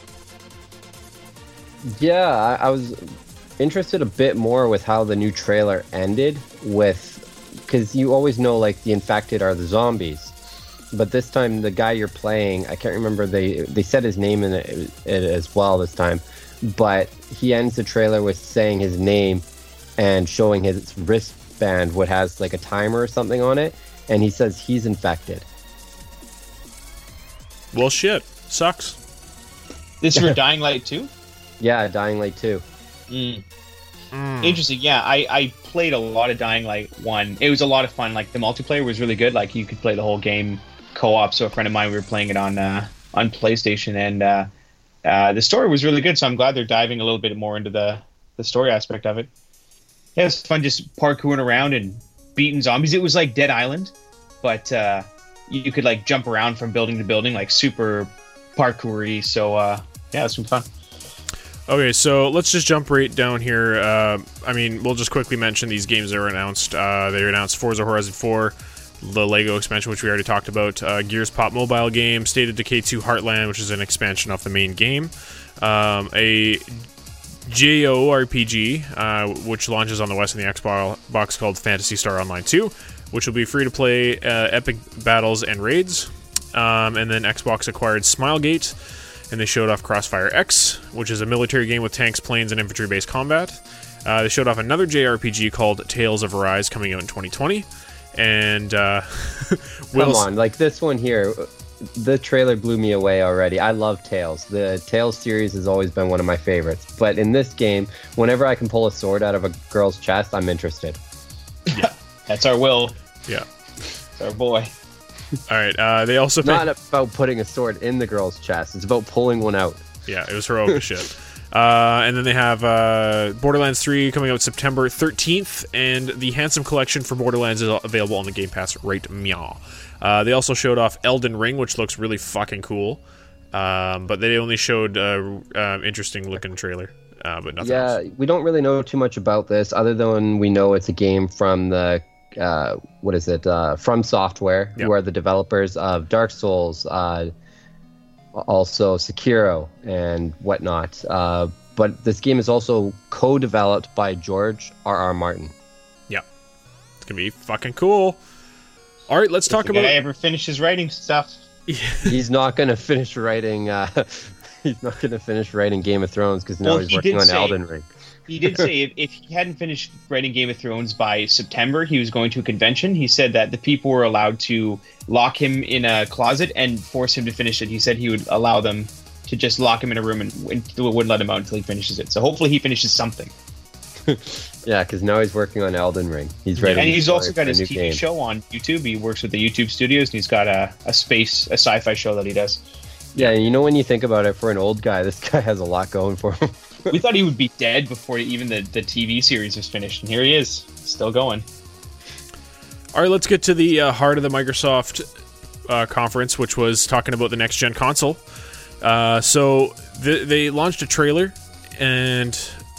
Yeah, I, I was interested a bit more with how the new trailer ended with, because you always know like the infected are the zombies, but this time the guy you're playing, I can't remember, they they said his name in it, it as well this time, but he ends the trailer with saying his name and showing his wristband, what has like a timer or something on it, and he says he's infected. Well, shit, sucks. This is for Dying Light two? Yeah, Dying Light two. Mm. Interesting. Yeah, I, I played a lot of Dying Light one. It was a lot of fun. Like the multiplayer was really good. Like you could play the whole game co-op. So a friend of mine, we were playing it on uh, on PlayStation, and uh, uh, the story was really good. So I'm glad they're diving a little bit more into the the story aspect of it. Yeah, it was fun just parkouring around and beating zombies. It was like Dead Island, but uh, you, you could like jump around from building to building, like super parkoury. So uh, yeah, it was some fun. Okay, so let's just jump right down here. Uh, I mean, we'll just quickly mention these games that were announced. Uh, they were announced Forza Horizon four, the Lego expansion, which we already talked about, uh, Gears Pop mobile game, State of Decay two Heartland, which is an expansion off the main game, um, a J O R P G, uh, which launches on the West in the Xbox called Phantasy Star Online two, which will be free to play uh, epic battles and raids, um, and then Xbox acquired Smilegate, and they showed off Crossfire X, which is a military game with tanks, planes, and infantry-based combat. Uh, they showed off another J R P G called Tales of Arise, coming out in twenty twenty. And, uh... Come on, like this one here, the trailer blew me away already. I love Tales. The Tales series has always been one of my favorites. But in this game, whenever I can pull a sword out of a girl's chest, I'm interested. Yeah, that's our Will. Yeah. It's our boy. All right, uh, they also... It's not about putting a sword in the girl's chest. It's about pulling one out. Yeah, it was heroic as shit. Uh, and then they have uh, Borderlands three coming out September thirteenth, and the Handsome Collection for Borderlands is available on the Game Pass right meow. Uh, they also showed off Elden Ring, which looks really fucking cool. Um, but they only showed uh, uh, interesting looking trailer, uh, but nothing yeah, else. we don't really know too much about this, other than we know it's a game from the uh, what is it? Uh, From Software, Yep. who are the developers of Dark Souls, uh, also Sekiro and whatnot. Uh, but this game is also co-developed by George R. R. Martin. Yeah, it's gonna be fucking cool. All right, let's talk If the about. guy ever finishes writing stuff. He's not going to finish writing. Uh, he's not going to finish writing Game of Thrones because now Well, he's he working did on say- Elden Ring. He did say if, if he hadn't finished writing Game of Thrones by September, he was going to a convention. He said that the people were allowed to lock him in a closet and force him to finish it. He said he would allow them to just lock him in a room and, and wouldn't let him out until he finishes it. So hopefully he finishes something. Yeah, because now he's working on Elden Ring. He's writing. And he's the also story got for a his new T V game. show on YouTube. He works with the YouTube studios, and he's got a, a space, a sci-fi show that he does. Yeah, you know when you think about it, for an old guy, this guy has a lot going for him. We thought he would be dead before even the, the T V series was finished, and here he is, still going. All right, let's get to the uh, heart of the Microsoft uh, conference, which was talking about the next gen console. Uh, so th- they launched a trailer, and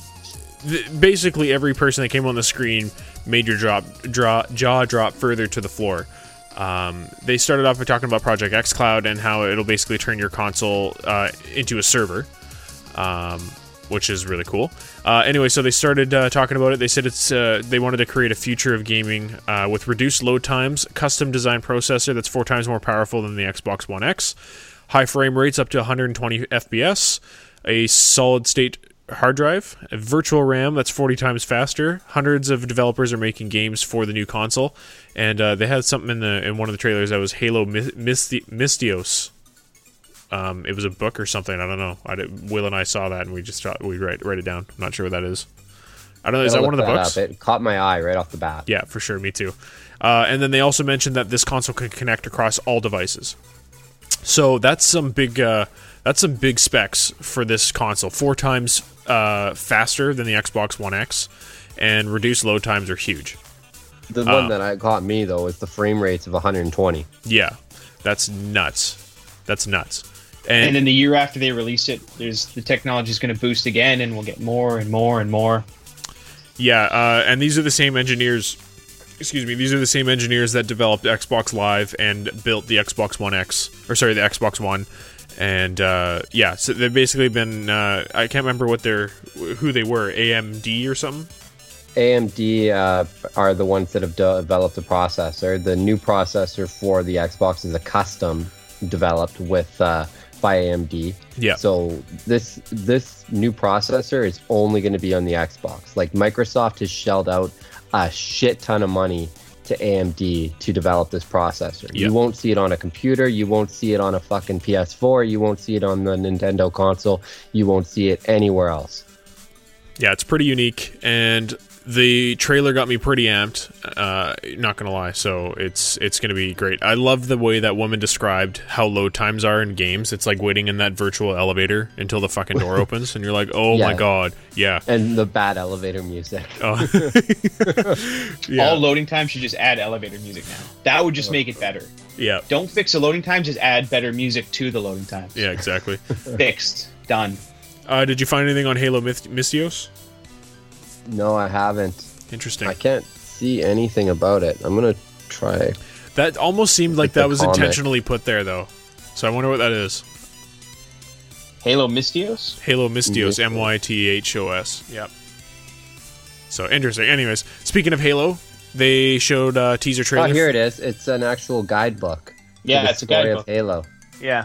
th- basically every person that came on the screen made your drop, draw, jaw drop further to the floor. Um, they started off by talking about Project xCloud and how it'll basically turn your console uh, into a server, um, which is really cool. Uh, anyway, so they started uh, talking about it. They said it's uh, they wanted to create a future of gaming uh, with reduced load times, custom design processor that's four times more powerful than the Xbox One X, high frame rates up to one hundred twenty F P S, a solid state hard drive, a virtual RAM that's forty times faster. Hundreds of developers are making games for the new console, and uh, they had something in the in one of the trailers that was Halo Myth- Mysti- Mystios. Um, it was a book or something. I don't know. I did, Will and I saw that, and we just thought we write write it down. I'm not sure what that is. I don't know. Is that Gotta one of the look that books? up. It caught my eye right off the bat. Yeah, for sure. Me too. Uh, and then they also mentioned that this console can connect across all devices. So that's some big uh, that's some big specs for this console. Four times uh, faster than the Xbox One X, and reduced load times are huge. The Uh, one that I caught me though is the frame rates of one hundred twenty. Yeah, that's nuts. That's nuts. And And, then the year after they release it, there's the technology is going to boost again, and we'll get more and more and more. yeah, uh, and these are the same engineers. Excuse me. These are the same engineers that developed Xbox Live and built the Xbox One X, or sorry, the Xbox One. And uh, yeah, so they've basically been. Uh, I can't remember what they're, who they were. A M D or something. A M D uh, are the ones that have de- developed the processor. The new processor for the Xbox is a custom developed with uh, by A M D. Yeah. So this this new processor is only going to be on the Xbox. Like Microsoft has shelled out a shit ton of money to A M D to develop this processor. Yeah. You won't see it on a computer. You won't see it on a fucking P S four. You won't see it on the Nintendo console. You won't see it anywhere else. Yeah, it's pretty unique, and the trailer got me pretty amped. Uh, not gonna lie, so it's it's gonna be great. I love the way that woman described how load times are in games. It's like waiting in that virtual elevator until the fucking door opens, and you're like, oh my Yeah. god, yeah. And the bad elevator music. Oh. yeah, All loading times should just add elevator music now. That would just make it better. yeah, Don't fix the loading time, just add better music to the loading times. yeah, exactly. Fixed. Done. Uh, did you find anything on Halo Myth- Mystios? No, I haven't. Interesting. I can't see anything about it. I'm gonna try. That almost seemed like It's that a was comic. intentionally put there, though. So I wonder what that is. Halo Mystios? Halo Mystios, Mystios. M Y T H O S. Yep. So interesting. Anyways, speaking of Halo, they showed a teaser trailer. Oh, here it is. It's an actual guidebook. to Yeah, the it's a story guidebook. of Halo. Yeah.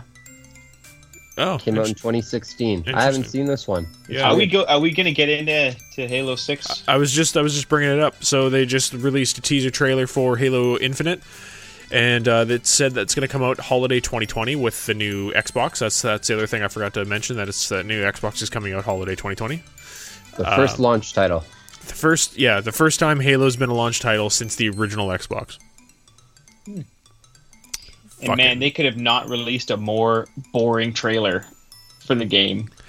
Oh, Came out in int- twenty sixteen. I Interesting. haven't seen this one. yeah. Are we go? Are we gonna get into to Halo Six? I was just I was just bringing it up. So they just released a teaser trailer for Halo Infinite, and uh, that said that's going to come out holiday twenty twenty with the new Xbox. That's that's the other thing I forgot to mention, that it's that new Xbox is coming out holiday twenty twenty. The Uh, first launch title. The first, yeah, the first time Halo's been a launch title since the original Xbox. And Fucking- man, they could have not released a more boring trailer for the game.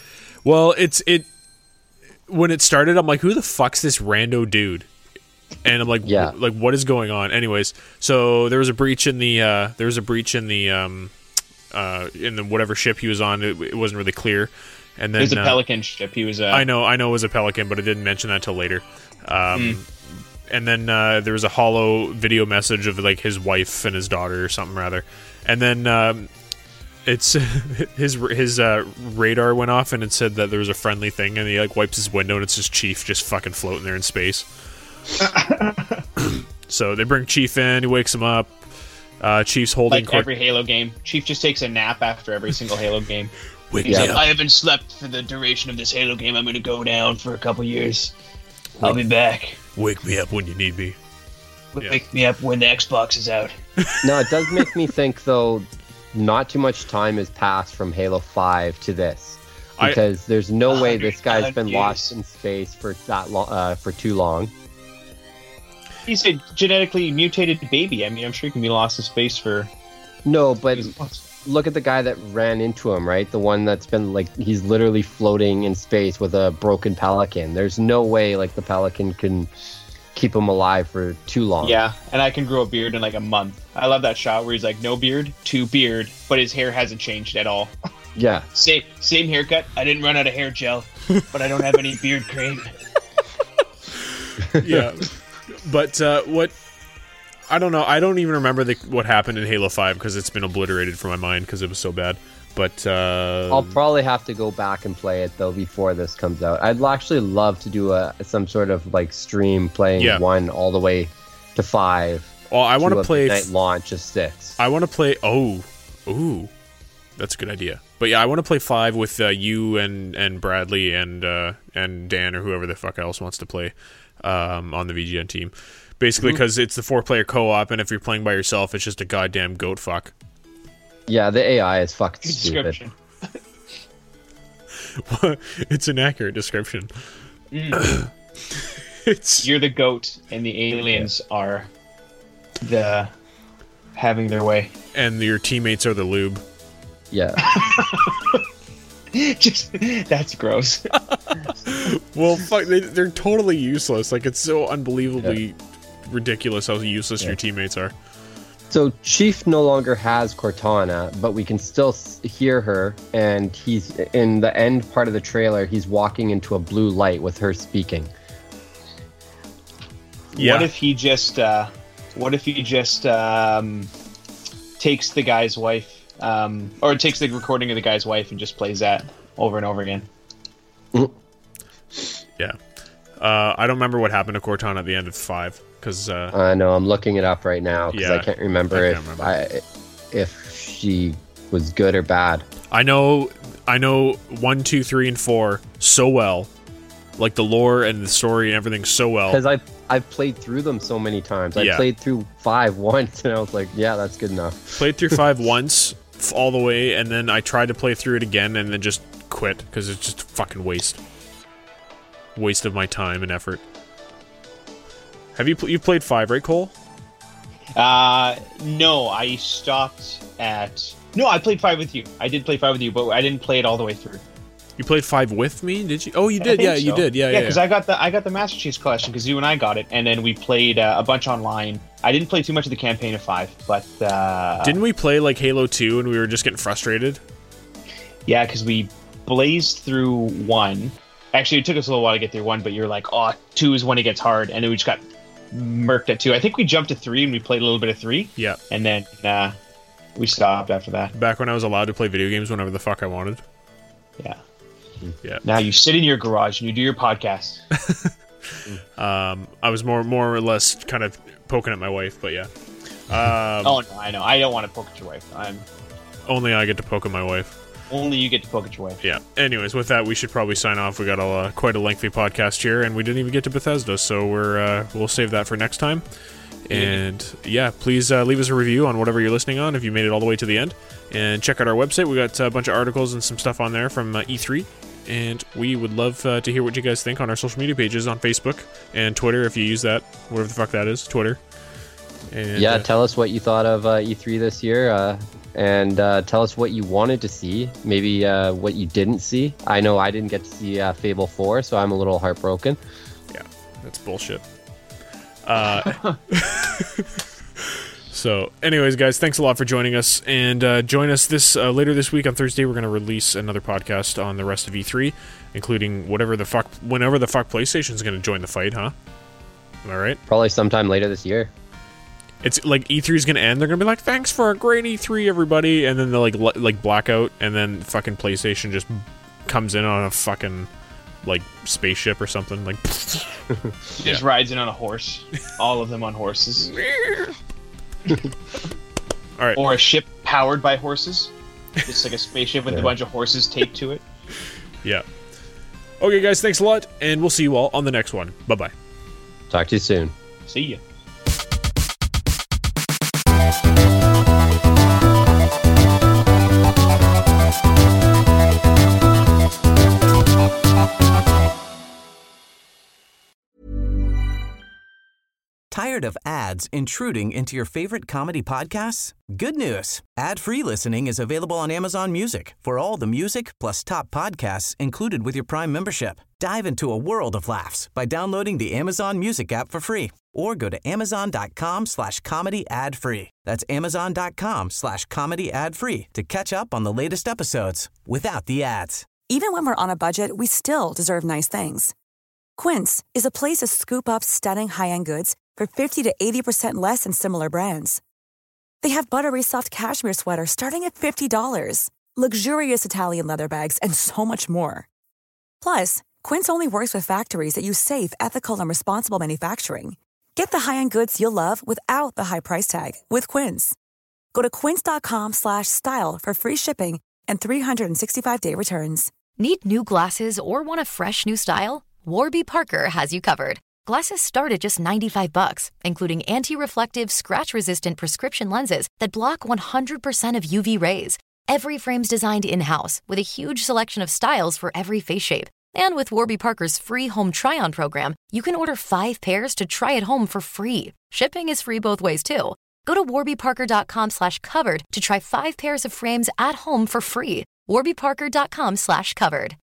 Well, it's it when it started, I'm like, who the fuck's this rando dude? And I'm like, yeah. like what is going on? Anyways, so there was a breach in the uh, there was a breach in the um, uh, in the whatever ship he was on. It, it wasn't really clear. And then it was a uh, Pelican ship. He was. Uh... I know, I know, it was a Pelican, but I didn't mention that till later. Um, mm. And then uh, there was a hollow video message of like his wife and his daughter or something rather. And then um, it's his his uh, radar went off and it said that there was a friendly thing, and he like wipes his window and it's just Chief just fucking floating there in space. So they bring Chief in, he wakes him up. Uh, Chief's holding like every Halo game. Chief just takes a nap after every single Halo game. Wake He's me like, up. I haven't slept for the duration of this Halo game. I'm going to go down for a couple years. I'll be back. Wake me up when you need me. Wake Yeah. me up when the Xbox is out. No, it does make me think, though, not too much time has passed from Halo five to this. I- Because there's no way this guy's hundred been years. lost in space for that long, uh, for too long. He's a genetically mutated baby. I mean, I'm sure he can be lost in space for... No, but look at the guy that ran into him, right? The one that's been, like, he's literally floating in space with a broken Pelican. There's no way, like, the Pelican can keep him alive for too long. Yeah, and I can grow a beard in like a month. I love that shot where he's like, no beard, to beard, but his hair hasn't changed at all. Yeah. Same, same haircut. I didn't run out of hair gel, but I don't have any beard cream. Yeah. But uh, what... I don't know. I don't even remember the, what happened in Halo five because it's been obliterated from my mind because it was so bad. But uh, I'll probably have to go back and play it, though, before this comes out. I'd actually love to do a some sort of, like, stream playing Yeah. one all the way to five. well, I want to a play. midnight F- launch of six. I want to play. Oh, ooh, that's a good idea. But yeah, I want to play five with uh, you and, and Bradley and uh, and Dan or whoever the fuck else wants to play um, on the V G N team. Basically, because it's the four-player co-op, and if you're playing by yourself, it's just a goddamn goat fuck. Yeah, the A I is fucking Good stupid. description. It's an accurate description. Mm. It's You're the goat, and the aliens are the having their way. and your teammates are the lube. Yeah. Just that's gross. Well, fuck, they, they're totally useless. Like, it's so unbelievably ridiculous how useless Yeah. your teammates are. So Chief no longer has Cortana, but we can still s- hear her, and he's in the end part of the trailer. He's walking into a blue light with her speaking. Yeah. What if he just? Uh, what if he just um, takes the guy's wife, um, or takes the recording of the guy's wife and just plays that over and over again? Yeah. Uh, I don't remember what happened to Cortana at the end of five because uh, I know, I'm looking it up right now because Yeah, I can't remember I if can't remember. I, if she was good or bad. I know I know one, two, three, and four so well, like the lore and the story and everything so well. Because I've, I've played through them so many times. I Yeah. played through five once, and I was like, yeah, that's good enough. Played through five once, f- all the way, and then I tried to play through it again, and then just quit because it's just fucking waste, waste of my time and effort. Have you pl- you've played five, right, Cole? Uh, no, I stopped at. No, I played five with you. I did play five with you, but I didn't play it all the way through. You played five with me, did you? Oh, you I did. think Yeah, you so. did. Yeah, yeah. yeah. Because yeah. I got the I got the Master Chief's Collection because you and I got it, and then we played uh, a bunch online. I didn't play too much of the campaign of five, but uh, Didn't we play like Halo two and we were just getting frustrated? yeah, because we blazed through one. Actually, it took us a little while to get through one, but you're like, oh, two is when it gets hard, and then we just got murked at two. I think we jumped to three and we played a little bit of three, Yeah. and then uh, we stopped after that. Back when I was allowed to play video games whenever the fuck I wanted. Yeah. Yeah. Now you sit in your garage and you do your podcast. Um, I was more more or less kind of poking at my wife, but yeah. Um, Oh no, I know. I don't want to poke at your wife. I'm Only I get to poke at my wife. only you get to poke at your wife. Yeah. Anyways, with that, we should probably sign off. We got a uh, quite a lengthy podcast here, and we didn't even get to Bethesda, so we're uh, we'll save that for next time. And yeah, please uh, leave us a review on whatever you're listening on if you made it all the way to the end, and check out our website. We got a bunch of articles and some stuff on there from uh, E three. And we would love uh, to hear what you guys think on our social media pages on Facebook and Twitter if you use that, whatever the fuck that is, Twitter. And, yeah, uh, tell us what you thought of uh, E three this year, uh, and uh, tell us what you wanted to see, maybe uh, what you didn't see. I know I didn't get to see uh, Fable four, so I'm a little heartbroken. Yeah, that's bullshit. Uh, so, anyways, guys, thanks a lot for joining us, and uh, join us this uh, later this week on Thursday. We're going to release another podcast on the rest of E three, including whatever the fuck, whenever the fuck PlayStation's going to join the fight, huh? Am I right? Probably sometime later this year. It's like E three's gonna end. They're gonna be like, "Thanks for a great E three, everybody," and then they'll like l- like blackout, and then fucking PlayStation just comes in on a fucking like spaceship or something. Like, Just yeah. rides in on a horse. All of them on horses. All right. Or a ship powered by horses. Just like a spaceship with yeah. a bunch of horses taped to it. Yeah. Okay, guys, thanks a lot, and we'll see you all on the next one. Bye bye. Talk to you soon. See ya. Tired of ads intruding into your favorite comedy podcasts? Good news. Ad-free listening is available on Amazon Music for all the music plus top podcasts included with your Prime membership. Dive into a world of laughs by downloading the Amazon Music app for free or go to amazon.com slash comedy ad free. That's amazon.com slash comedy ad free to catch up on the latest episodes without the ads. Even when we're on a budget, we still deserve nice things. Quince is a place to scoop up stunning high-end goods for fifty to eighty percent less than similar brands. They have buttery soft cashmere sweaters starting at fifty dollars, luxurious Italian leather bags, and so much more. Plus, Quince only works with factories that use safe, ethical, and responsible manufacturing. Get the high-end goods you'll love without the high price tag with Quince. Go to quince.com slash style for free shipping and three sixty-five day returns. Need new glasses or want a fresh new style? Warby Parker has you covered. Glasses start at just ninety-five bucks, including anti-reflective, scratch-resistant prescription lenses that block one hundred percent of U V rays. Every frame's designed in-house with a huge selection of styles for every face shape. And with Warby Parker's free home try-on program, you can order five pairs to try at home for free. Shipping is free both ways, too. Go to warbyparker.com slash covered to try five pairs of frames at home for free. warbyparker.com slash covered.